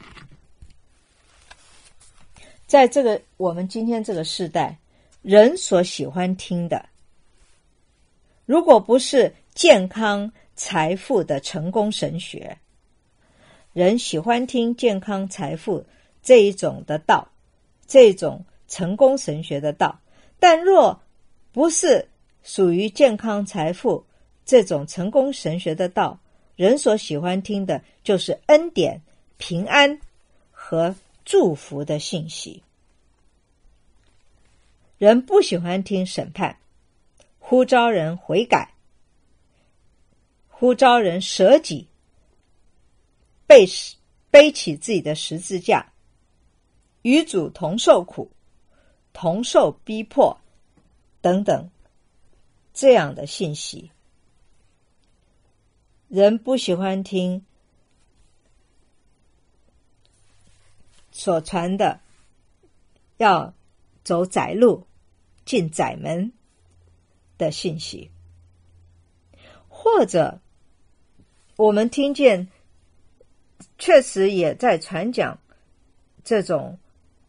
在这个我们今天这个世代，人所喜欢听的，如果不是健康财富的成功神学，人喜欢听健康财富这一种的道，这种成功神学的道，但若不是属于健康财富这种成功神学的道，人所喜欢听的就是恩典、平安和祝福的信息。人不喜欢听审判，呼召人悔改，呼召人舍己，背背起自己的十字架，与主同受苦，同受逼迫等等这样的信息。人不喜欢听所传的要走窄路进窄门的信息，或者我们听见确实也在传讲这种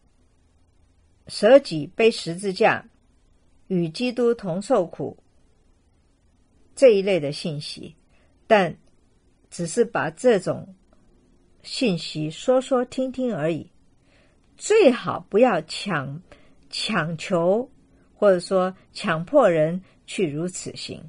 舍己背十字架与基督同受苦这一类的信息，但只是把这种信息说说听听而已，最好不要强强求或者说强迫人去如此行。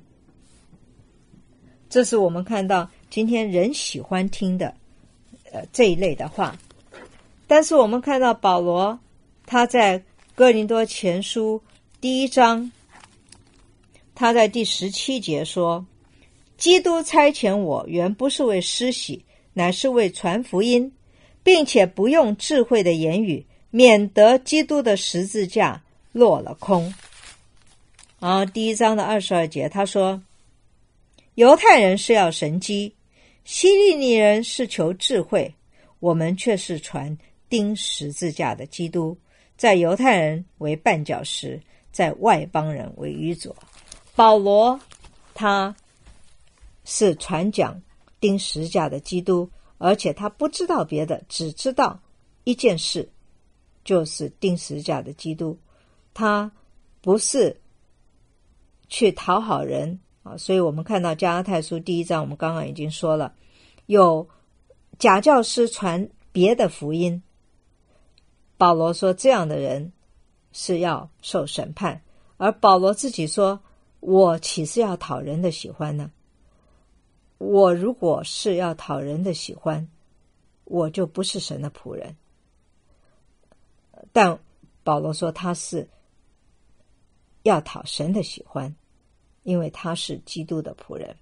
这是我们看到今天人喜欢听的呃这一类的话。但是我们看到保罗他在哥林多前书第一章，他在第十七节说，基督差遣我原不是为施洗，乃是为传福音，并且不用智慧的言语，免得基督的十字架落了空。然后第一章的二十二节他说，犹太人是要神机，希利尼人是求智慧，我们却是传钉十字架的基督，在犹太人为绊脚石，在外邦人为愚拙。保罗他是传讲钉十字架的基督，而且他不知道别的，只知道一件事，就是钉十字架的基督。他不是去讨好人啊，所以我们看到加拉太书第一章，我们刚刚已经说了，有假教师传别的福音， 保罗说这样的人是要受审判，而保罗自己说，我岂是要讨人的喜欢呢？我如果是要讨人的喜欢，我就不是神的仆人。但保罗说他是要讨神的喜欢，因为他是基督的仆人。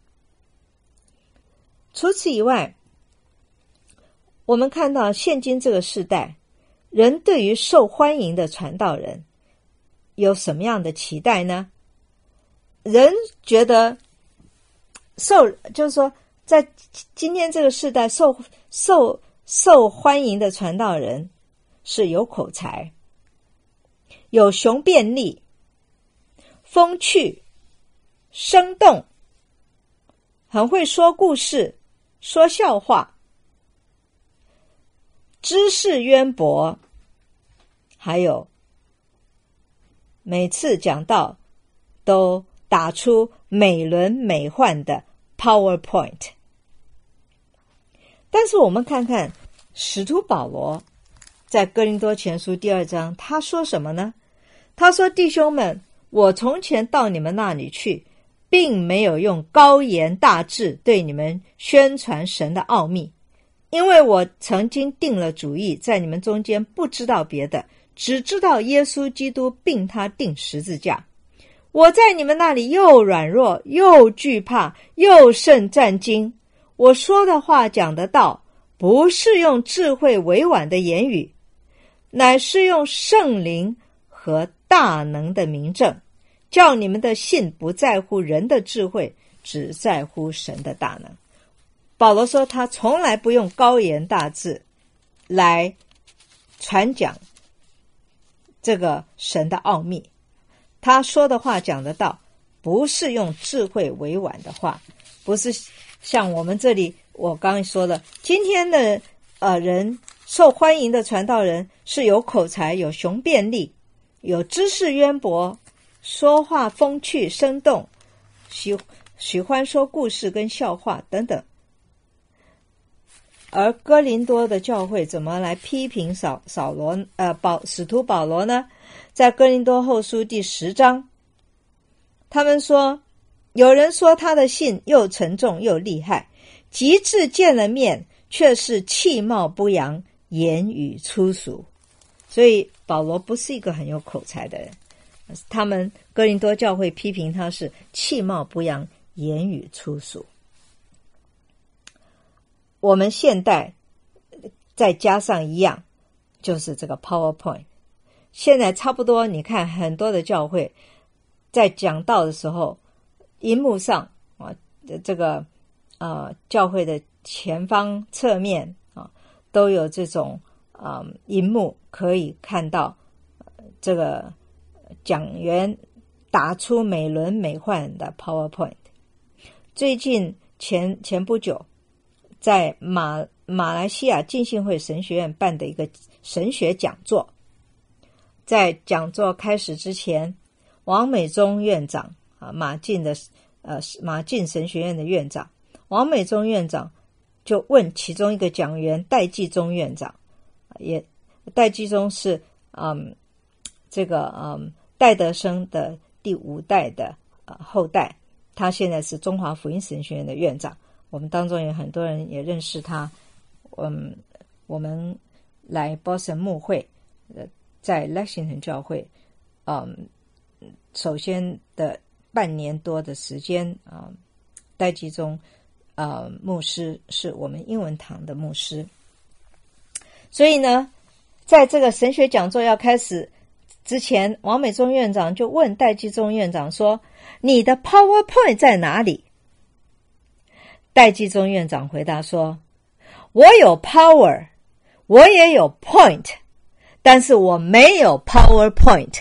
除此以外，我们看到现今这个时代，人对于受欢迎的传道人有什么样的期待呢？人觉得受，就是说在今天这个时代，受受受欢迎的传道人是有口才，有雄辩力，风趣生动，很会说故事，说笑话，知识渊博，还有每次讲道都打出美轮美奂的 PowerPoint。 但是我们看看使徒保罗在哥林多前书第二章，他说什么呢？他说，弟兄们，我从前到你们那里去，并没有用高言大志对你们宣传神的奥秘，因为我曾经定了主意，在你们中间不知道别的，只知道耶稣基督并他钉十字架。我在你们那里又软弱，又惧怕，又甚战惊。我说的话讲的道，不是用智慧委婉的言语，乃是用圣灵和大能的明证，叫你们的信不在乎人的智慧，只在乎神的大能。保罗说他从来不用高言大志来传讲这个神的奥秘，他说的话讲的道，不是用智慧委婉的话，不是像我们这里我刚才说的，今天的呃人受欢迎的传道人是有口才，有雄辩力，有知识渊博，说话风趣生动，喜喜欢说故事跟笑话等等。而哥林多的教会怎么来批评扫扫罗呃保使徒保罗呢？在哥林多后书第十章，他们说，有人说他的信又沉重又厉害，及至见了面，却是气貌不扬，言语粗俗。所以保罗不是一个很有口才的人，他们哥林多教会批评他是气貌不扬，言语粗俗。我们现代再加上一样，就是这个 PowerPoint。 现在差不多你看很多的教会在讲道的时候，荧幕上啊，这个呃教会的前方侧面啊都有这种啊荧幕，可以看到、呃、这个讲员打出美轮美奂的 PowerPoint。 最近前前不久，在马马来西亚浸信会神学院办的一个神学讲座，在讲座开始之前，王美忠院长啊，马进的呃马进神学院的院长，王美忠院长就问其中一个讲员戴季忠院长，也戴季忠是嗯这个嗯戴德生的第五代的呃后代，他现在是中华福音神学院的院长。我们当中有很多人也认识他，嗯，我们来 Boston 牧会，呃，在 Lexington 教会，嗯，首先的半年多的时间啊、嗯，戴季忠呃牧师是我们英文堂的牧师，所以呢，在这个神学讲座要开始之前，王美忠院长就问戴季忠院长说：“你的 PowerPoint 在哪里？”戴季忠院长回答说：“我有 power， 我也有 point， 但是我没有 PowerPoint。”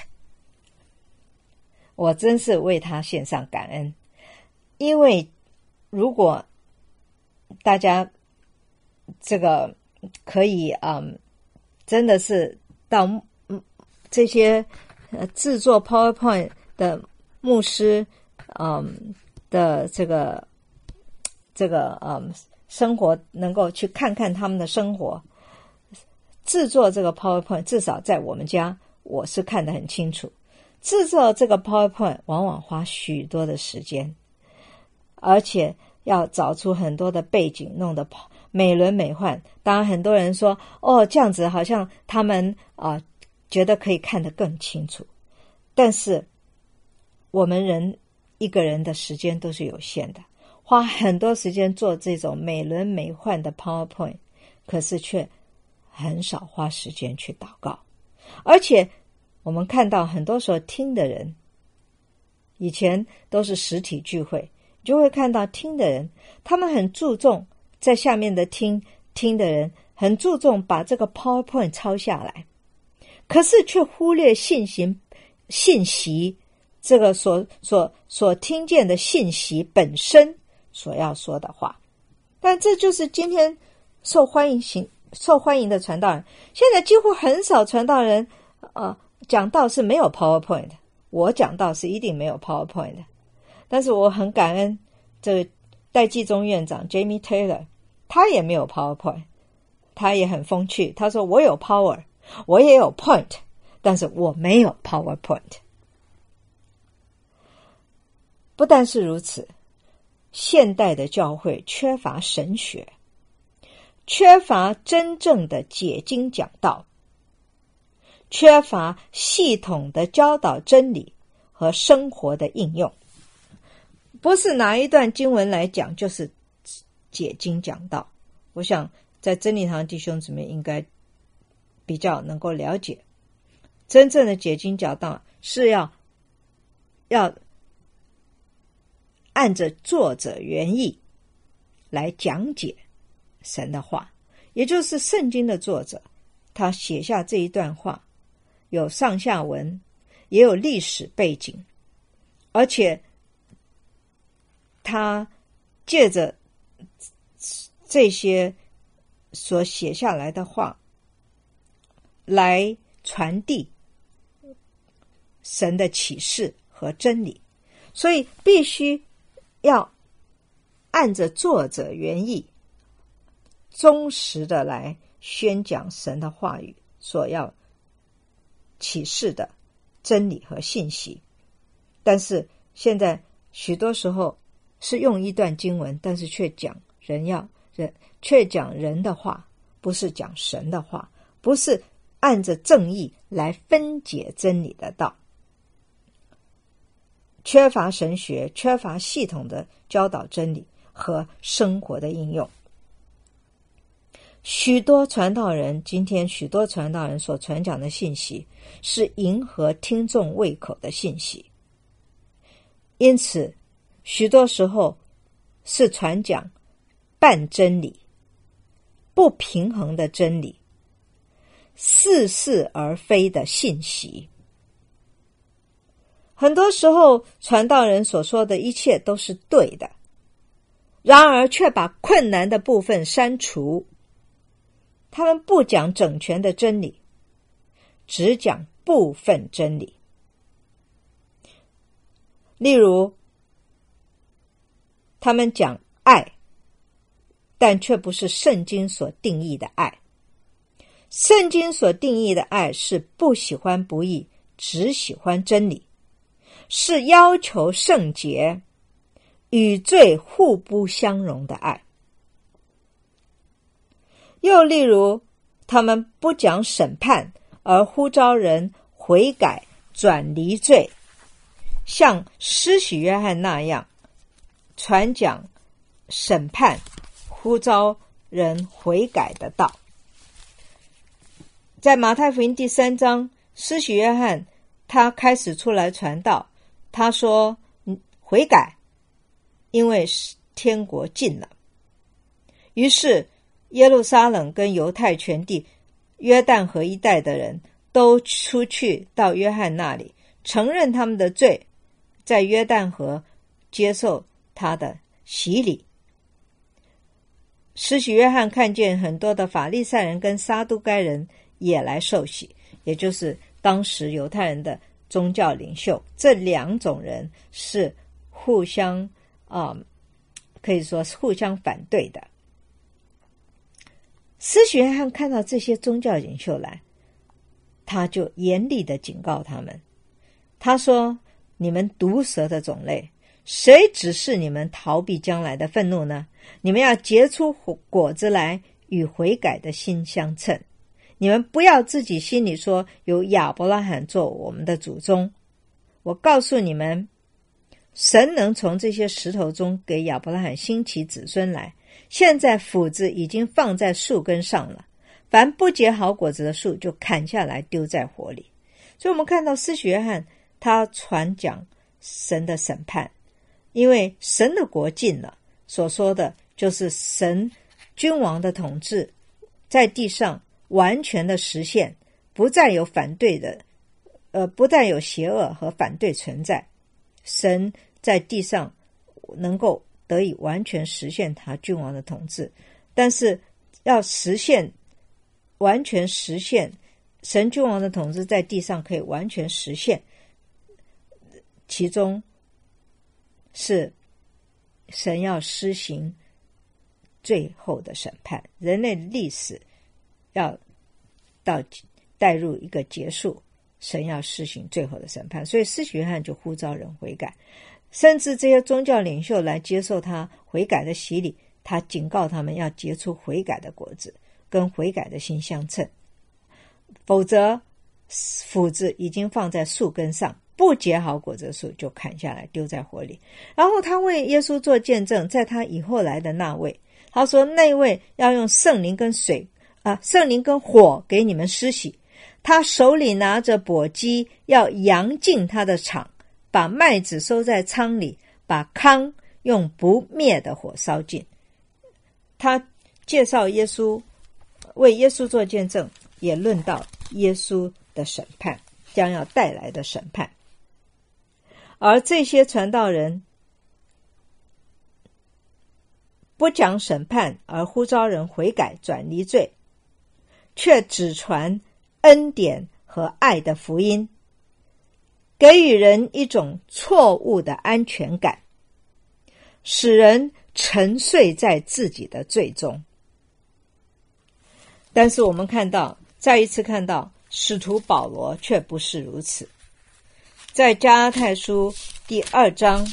我真是为他献上感恩，因为如果大家这个可以嗯，真的是到嗯这些呃制作 PowerPoint 的牧师嗯的这个这个嗯生活，能够去看看他们的生活， 制作这个 PowerPoint， 至少在我们家我是看得很清楚，制作这个 PowerPoint 往往花许多的时间，而且要找出很多的背景，弄得美轮美奂。当然很多人说，哦，这样子好像他们啊、呃、觉得可以看得更清楚，但是我们人一个人的时间都是有限的，花很多时间做这种美轮美奂的 PowerPoint， 可是却很少花时间去祷告。而且我们看到很多时候听的人，以前都是实体聚会，就会看到听的人，他们很注重在下面的听听的人很注重把这个 PowerPoint 抄下来，可是却忽略信息信息这个所所所听见的信息本身所要说的话。但这就是今天受欢迎行受欢迎的传道人。现在几乎很少传道人呃讲道是没有 PowerPoint 的，我讲道是一定没有 PowerPoint 的。但是我很感恩这个戴季中院长 Jamie Taylor， 他也没有 PowerPoint， 他也很风趣，他说我有 Power， 我也有 Point， 但是我没有 PowerPoint。 不但是如此，现代的教会缺乏神学，缺乏真正的解经讲道，缺乏系统的教导真理和生活的应用。不是拿一段经文来讲就是解经讲道。我想在真理堂弟兄姊妹应该比较能够了解，真正的解经讲道是要要按着作者原意来讲解神的话，也就是圣经的作者他写下这一段话，有上下文，也有历史背景，而且他借着这些所写下来的话来传递神的启示和真理，所以必须要按着作者原意忠实的来宣讲神的话语所要启示的真理和信息。但是现在许多时候是用一段经文，但是却讲人要人却讲人的话，不是讲神的话，不是按着正义来分解真理的道。缺乏神学，缺乏系统的教导真理和生活的应用。许多传道人，今天许多传道人所传讲的信息是迎合听众胃口的信息，因此许多时候是传讲半真理、不平衡的真理、似是而非的信息。很多时候传道人所说的一切都是对的，然而却把困难的部分删除。他们不讲整全的真理，只讲部分真理。例如他们讲爱，但却不是圣经所定义的爱。圣经所定义的爱是不喜欢不义，只喜欢真理，是要求圣洁，与罪互不相容的爱。又例如他们不讲审判，而呼召人悔改转离罪，像施洗约翰那样传讲审判，呼召人悔改的道。在马太福音第三章，施洗约翰他开始出来传道，他说悔改，因为天国近了。于是耶路撒冷跟犹太全地约旦河一带的人都出去到约翰那里，承认他们的罪，在约旦河接受他的洗礼。施洗约翰看见很多的法利赛人跟撒都该人也来受洗，也就是当时犹太人的宗教领袖。这两种人是互相啊、呃，可以说是互相反对的。 施洗约翰看到这些宗教领袖来，他就严厉的警告他们。他说：你们毒蛇的种类，谁指示你们逃避将来的愤怒呢？你们要结出果子来，与悔改的心相称。你们不要自己心里说，有亚伯拉罕做我们的祖宗。我告诉你们，神能从这些石头中给亚伯拉罕兴起子孙来。现在斧子已经放在树根上了，凡不结好果子的树就砍下来丢在火里。所以我们看到施洗约翰他传讲神的审判，因为神的国近了，所说的就是神君王的统治在地上完全的实现，不再有反对的呃，不再有邪恶和反对存在，神在地上能够得以完全实现他君王的统治。但是要实现完全实现神君王的统治在地上可以完全实现，其中是神要施行最后的审判，人类历史要到带入一个结束，神要施行最后的审判。所以施洗约翰就呼召人悔改，甚至这些宗教领袖来接受他悔改的洗礼，他警告他们要结出悔改的果子，跟悔改的心相称，否则斧子已经放在树根上，不结好果子的树就砍下来丢在火里。然后他为耶稣做见证，在他以后来的那位，他说那位要用圣灵跟水啊，圣灵跟火给你们施洗，他手里拿着簸箕，要扬尽他的场，把麦子收在仓里，把糠用不灭的火烧尽。他介绍耶稣，为耶稣做见证，也论到耶稣的审判将要带来的审判。而这些传道人不讲审判，而呼召人悔改转离罪，却只传恩典和爱的福音，给予人一种错误的安全感，使人沉睡在自己的罪中。但是我们看到，再一次看到使徒保罗却不是如此。在加拉太书第二章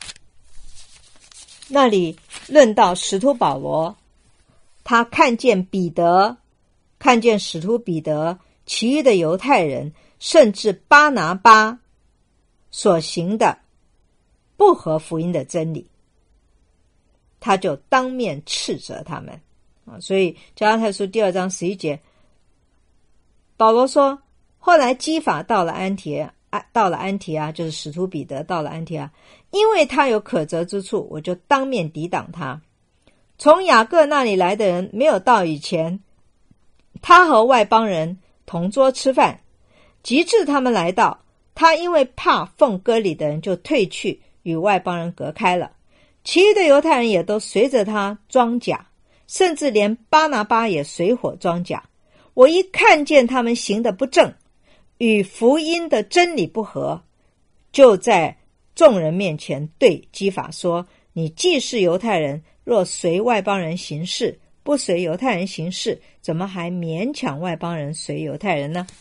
那里论到使徒保罗，他看见彼得，看见使徒彼得，其余的犹太人，甚至巴拿巴所行的不合福音的真理，他就当面斥责他们啊。所以加拉太书第二章十一节，保罗说，后来基法到了安提阿，到了安提阿，就是使徒彼得到了安提阿，因为他有可责之处，我就当面抵挡他。从雅各那里来的人没有到以前，他和外邦人同桌吃饭，及至他们来到，他因为怕奉割礼的人，就退去与外邦人隔开了。其余的犹太人也都随着他装甲，甚至连巴拿巴也随伙装甲。我一看见他们行得不正，与福音的真理不合，就在众人面前对基法说，你既是犹太人，若随外邦人行事，不随犹太人行事，怎么还勉强外邦人随犹太人呢？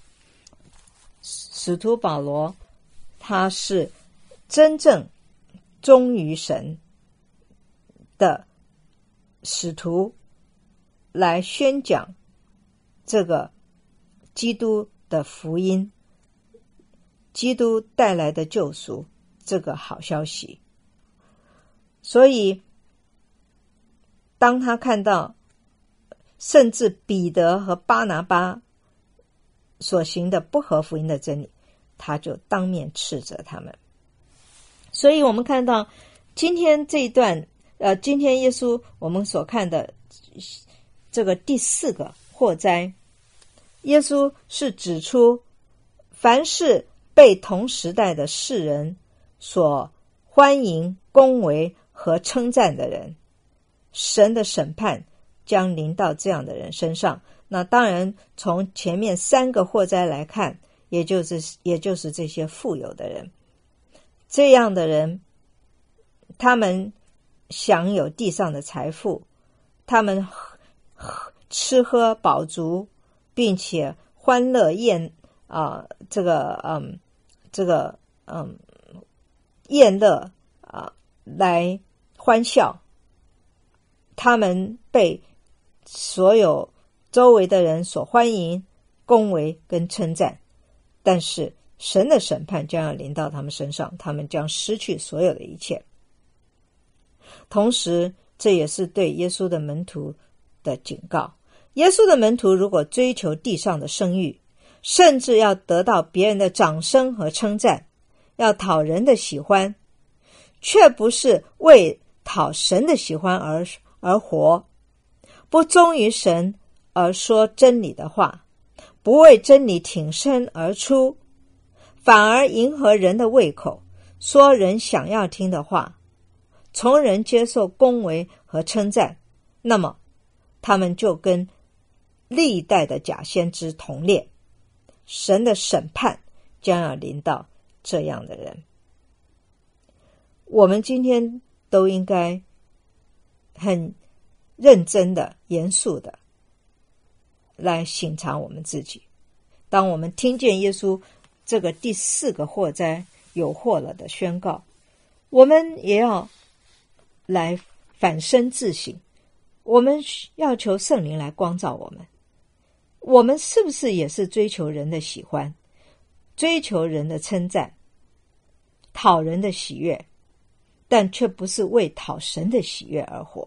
使徒保罗他是真正忠于神的使徒，来宣讲这个基督的福音，基督带来的救赎，这个好消息。所以当他看到甚至彼得和巴拿巴所行的不合福音的真理，他就当面斥责他们。所以我们看到今天这一段呃，今天耶稣我们所看的这个第四个祸灾，耶稣是指出凡是被同时代的世人所欢迎、恭维和称赞的人，神的审判将临到这样的人身上。那当然从前面三个祸灾来看，也就是也就是这些富有的人，这样的人他们享有地上的财富，他们吃喝饱足，并且欢乐宴啊、呃，这个嗯，这个嗯，宴乐啊、呃，来欢笑。他们被所有周围的人所欢迎、恭维跟称赞，但是神的审判将要临到他们身上，他们将失去所有的一切。同时，这也是对耶稣的门徒的警告。耶稣的门徒如果追求地上的声誉，甚至要得到别人的掌声和称赞，要讨人的喜欢，却不是为讨神的喜欢而而活，不忠于神而说真理的话，不为真理挺身而出，反而迎合人的胃口，说人想要听的话，从人接受恭维和称赞，那么他们就跟历代的假先知同列，神的审判将要临到这样的人。我们今天都应该很认真的、严肃的来省察我们自己。当我们听见耶稣这个第四个祸灾有祸了的宣告，我们也要来反身自省，我们要求圣灵来光照我们。我们是不是也是追求人的喜欢，追求人的称赞，讨人的喜悦，但却不是为讨神的喜悦而活？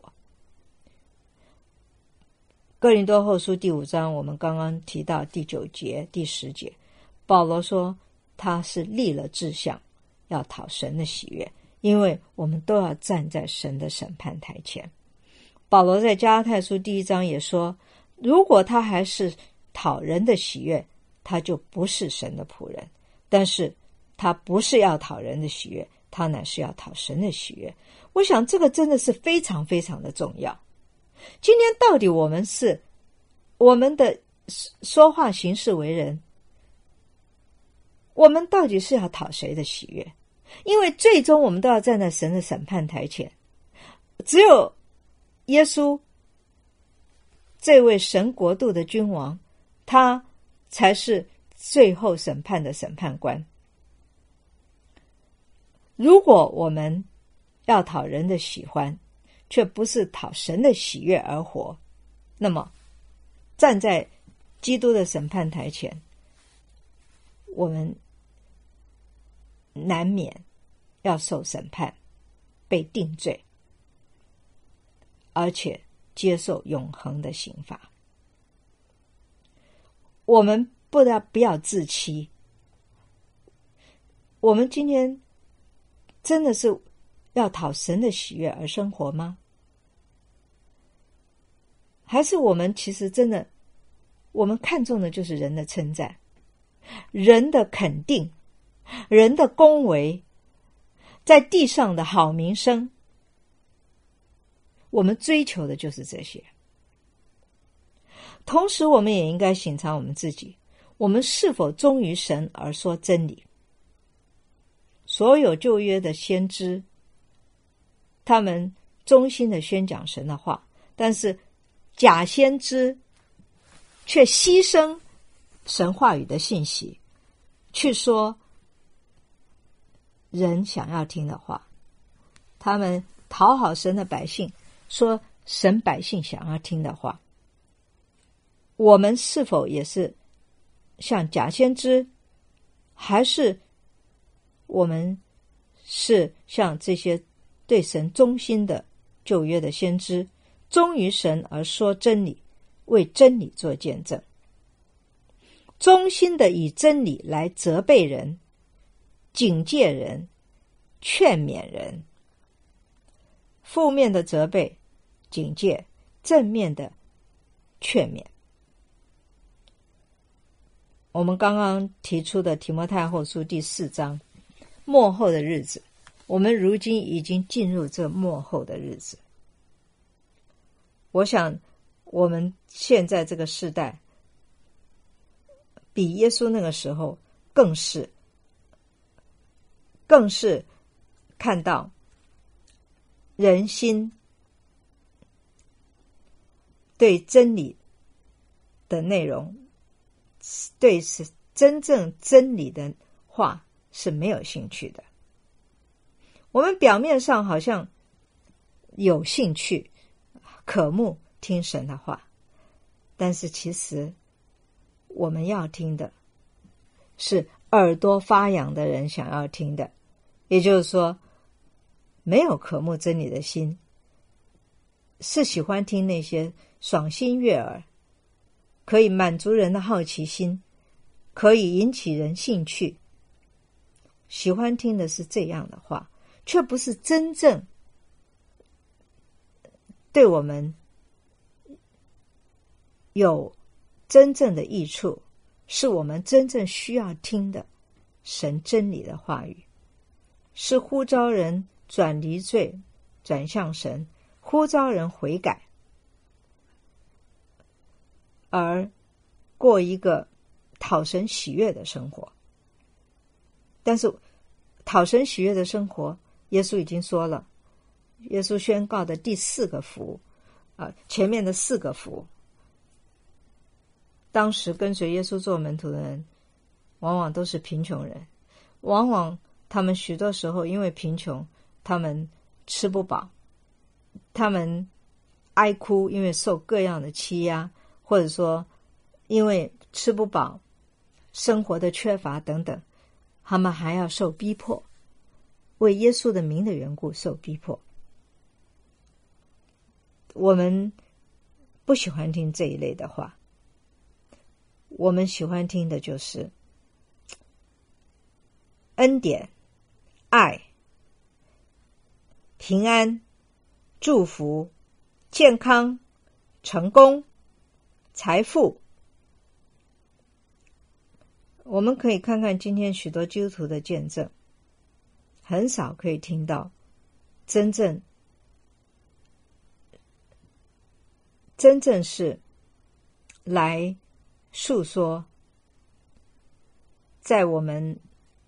哥林多后书第五章，我们刚刚提到第九节、第十节，保罗说他是立了志向，要讨神的喜悦，因为我们都要站在神的审判台前。保罗在加拉太书第一章也说，如果他还是讨人的喜悦，他就不是神的仆人。但是他不是要讨人的喜悦，他乃是要讨神的喜悦。我想这个真的是非常非常的重要。今天到底我们是我们的说话行事为人，我们到底是要讨谁的喜悦？因为最终我们都要站在神的审判台前，只有耶稣这位神国度的君王，他才是最后审判的审判官。如果我们要讨人的喜欢，却不是讨神的喜悦而活，那么站在基督的审判台前，我们难免要受审判，被定罪，而且接受永恒的刑罚。我们不要不要自欺，我们今天真的是要讨神的喜悦而生活吗？还是我们其实真的，我们看重的就是人的称赞，人的肯定，人的恭维，在地上的好名声，我们追求的就是这些。同时我们也应该省察我们自己，我们是否忠于神而说真理。所有旧约的先知，他们忠心的宣讲神的话，但是假先知却牺牲神话语的信息，去说人想要听的话。他们讨好神的百姓，说神百姓想要听的话。我们是否也是像假先知，还是我们是像这些对神忠心的旧约的先知，忠于神而说真理，为真理做见证，忠心的以真理来责备人、警戒人、劝勉人。负面的责备、警戒，正面的劝勉。我们刚刚提出的提摩太后书第四章，末后的日子，我们如今已经进入这末后的日子。我想我们现在这个时代比耶稣那个时候更是更是看到人心对真理的内容，对是真正真理的话是没有兴趣的。我们表面上好像有兴趣渴慕听神的话，但是其实我们要听的是耳朵发痒的人想要听的，也就是说没有渴慕真理的心，是喜欢听那些爽心悦耳，可以满足人的好奇心，可以引起人兴趣，喜欢听的是这样的话，却不是真正对我们有真正的益处，是我们真正需要听的神真理的话语，是呼召人转离罪，转向神，呼召人悔改，而过一个讨神喜悦的生活。但是讨神喜悦的生活，耶稣已经说了，耶稣宣告的第四个福，啊、呃，前面的四个福，当时跟随耶稣做门徒的人，往往都是贫穷人，往往他们许多时候因为贫穷，他们吃不饱，他们哀哭，因为受各样的欺压，或者说因为吃不饱，生活的缺乏等等，他们还要受逼迫，为耶稣的名的缘故受逼迫。我们不喜欢听这一类的话，我们喜欢听的就是恩典、爱、平安、祝福、健康、成功、财富。我们可以看看今天许多基督徒的见证，很少可以听到真正真正是来述说在我们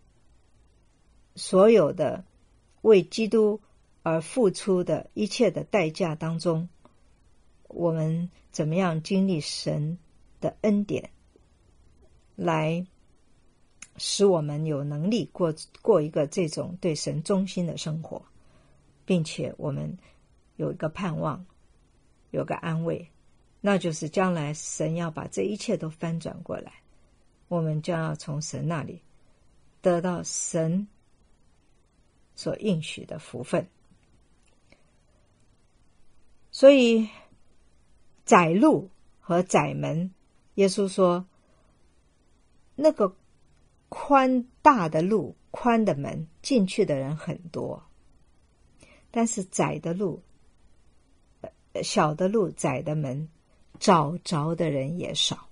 所有的为基督而付出的一切的代价当中，我们怎么样经历神的恩典，来使我们有能力过过一个这种对神忠心的生活，并且我们有一个盼望，有个安慰，那就是将来神要把这一切都翻转过来，我们将要从神那里得到神所应许的福分。所以窄路和窄门，耶稣说那个宽大的路，宽的门，进去的人很多，但是窄的路，小的路，窄的门，找着的人也少。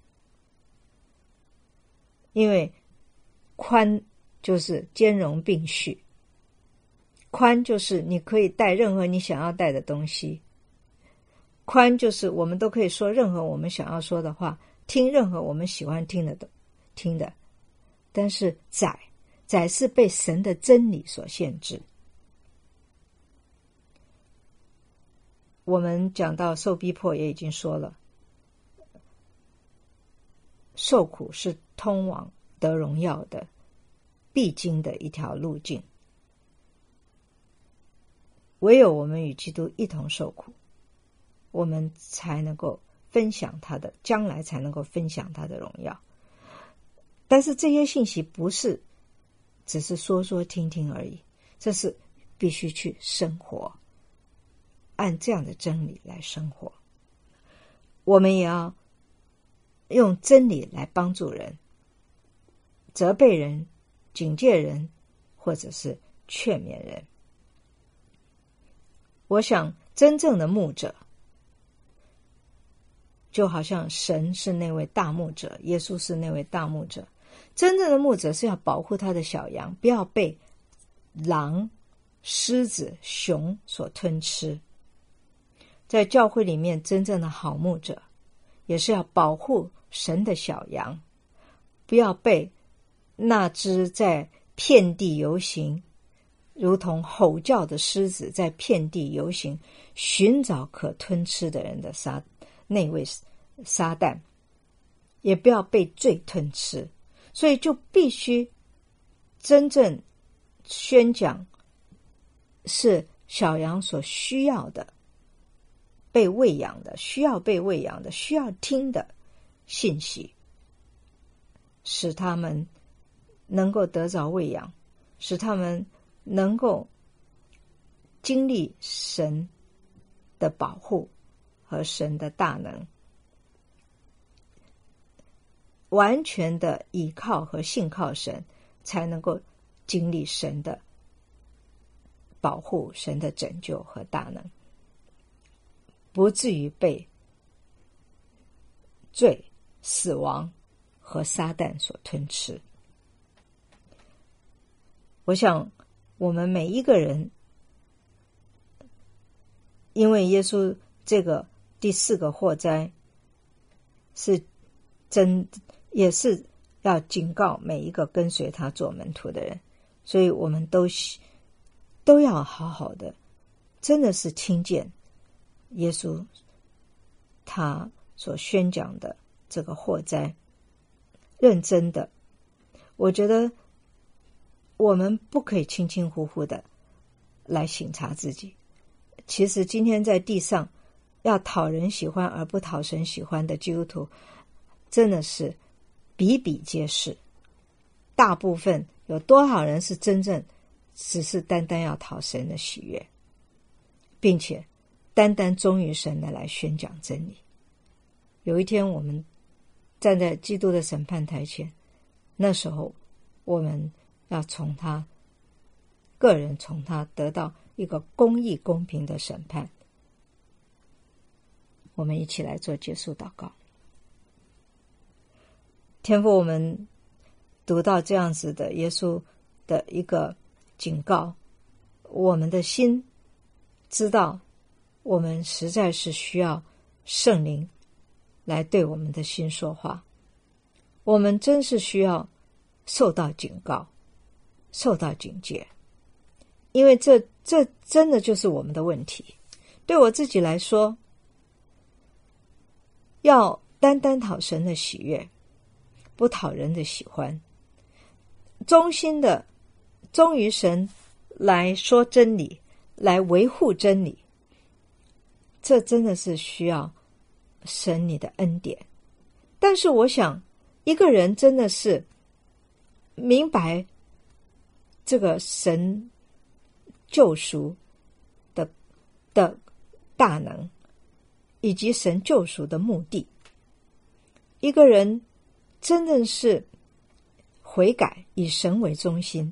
因为宽就是兼容并蓄，宽就是你可以带任何你想要带的东西，宽就是我们都可以说任何我们想要说的话，听任何我们喜欢听的听的。但是窄，窄是被神的真理所限制。我们讲到受逼迫也已经说了，受苦是通往得荣耀的必经的一条路径，唯有我们与基督一同受苦，我们才能够分享他的，将来才能够分享他的荣耀。但是这些信息不是只是说说听听而已，这是必须去生活，按这样的真理来生活。我们也要用真理来帮助人，责备人，警戒人，或者是劝勉人。我想真正的牧者，就好像神是那位大牧者，耶稣是那位大牧者，真正的牧者是要保护他的小羊，不要被狼、狮子、熊所吞吃。在教会里面，真正的好牧者也是要保护神的小羊，不要被那只在遍地游行，如同吼叫的狮子在遍地游行，寻找可吞吃的人的撒那位撒旦也不要被罪吞吃。所以就必须真正宣讲是小羊所需要的，被喂养的，需要被喂养的，需要听的信息，使他们能够得着喂养，使他们能够经历神的保护和神的大能，完全的倚靠和信靠神，才能够经历神的保护、神的拯救和大能，不至于被罪、死亡和撒旦所吞吃。我想我们每一个人，因为耶稣这个第四个祸灾是真，也是要警告每一个跟随他做门徒的人，所以我们都都要好好的，真的是听见耶稣他所宣讲的这个祸灾，认真的。我觉得我们不可以轻轻忽忽的来省察自己。其实今天在地上要讨人喜欢而不讨神喜欢的基督徒真的是比比皆是，大部分有多少人是真正只是单单要讨神的喜悦，并且单单忠于神的来宣讲真理。有一天我们站在基督的审判台前，那时候我们要从他个人从他得到一个公义公平的审判。我们一起来做结束祷告。天父，我们读到这样子的耶稣的一个警告，我们的心知道我们实在是需要圣灵来对我们的心说话，我们真是需要受到警告，受到警戒，因为这这真的就是我们的问题。对我自己来说，要单单讨神的喜悦，不讨人的喜欢，忠心的忠于神来说真理，来维护真理，这真的是需要神你的恩典。但是我想一个人真的是明白这个神救赎的的大能，以及神救赎的目的，一个人真正是悔改，以神为中心，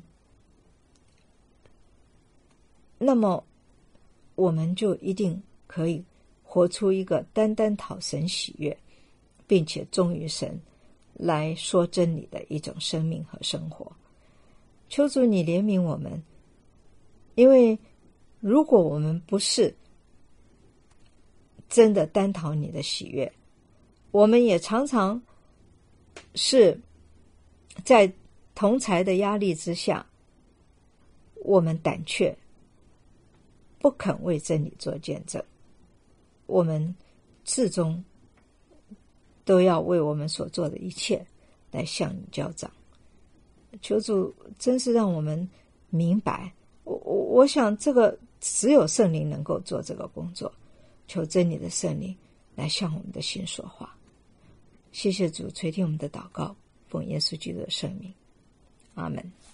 那么我们就一定可以活出一个单单讨神喜悦，并且忠于神来说真理的一种生命和生活。求主你怜悯我们，因为如果我们不是真的单讨你的喜悦，我们也常常是在同侪的压力之下，我们胆怯，不肯为真理做见证，我们至终都要为我们所做的一切来向你交账。求主真是让我们明白，我我我想这个只有圣灵能够做这个工作，求真理的圣灵来向我们的心说话。谢谢主垂听我们的祷告，奉耶稣基督的圣名，阿们。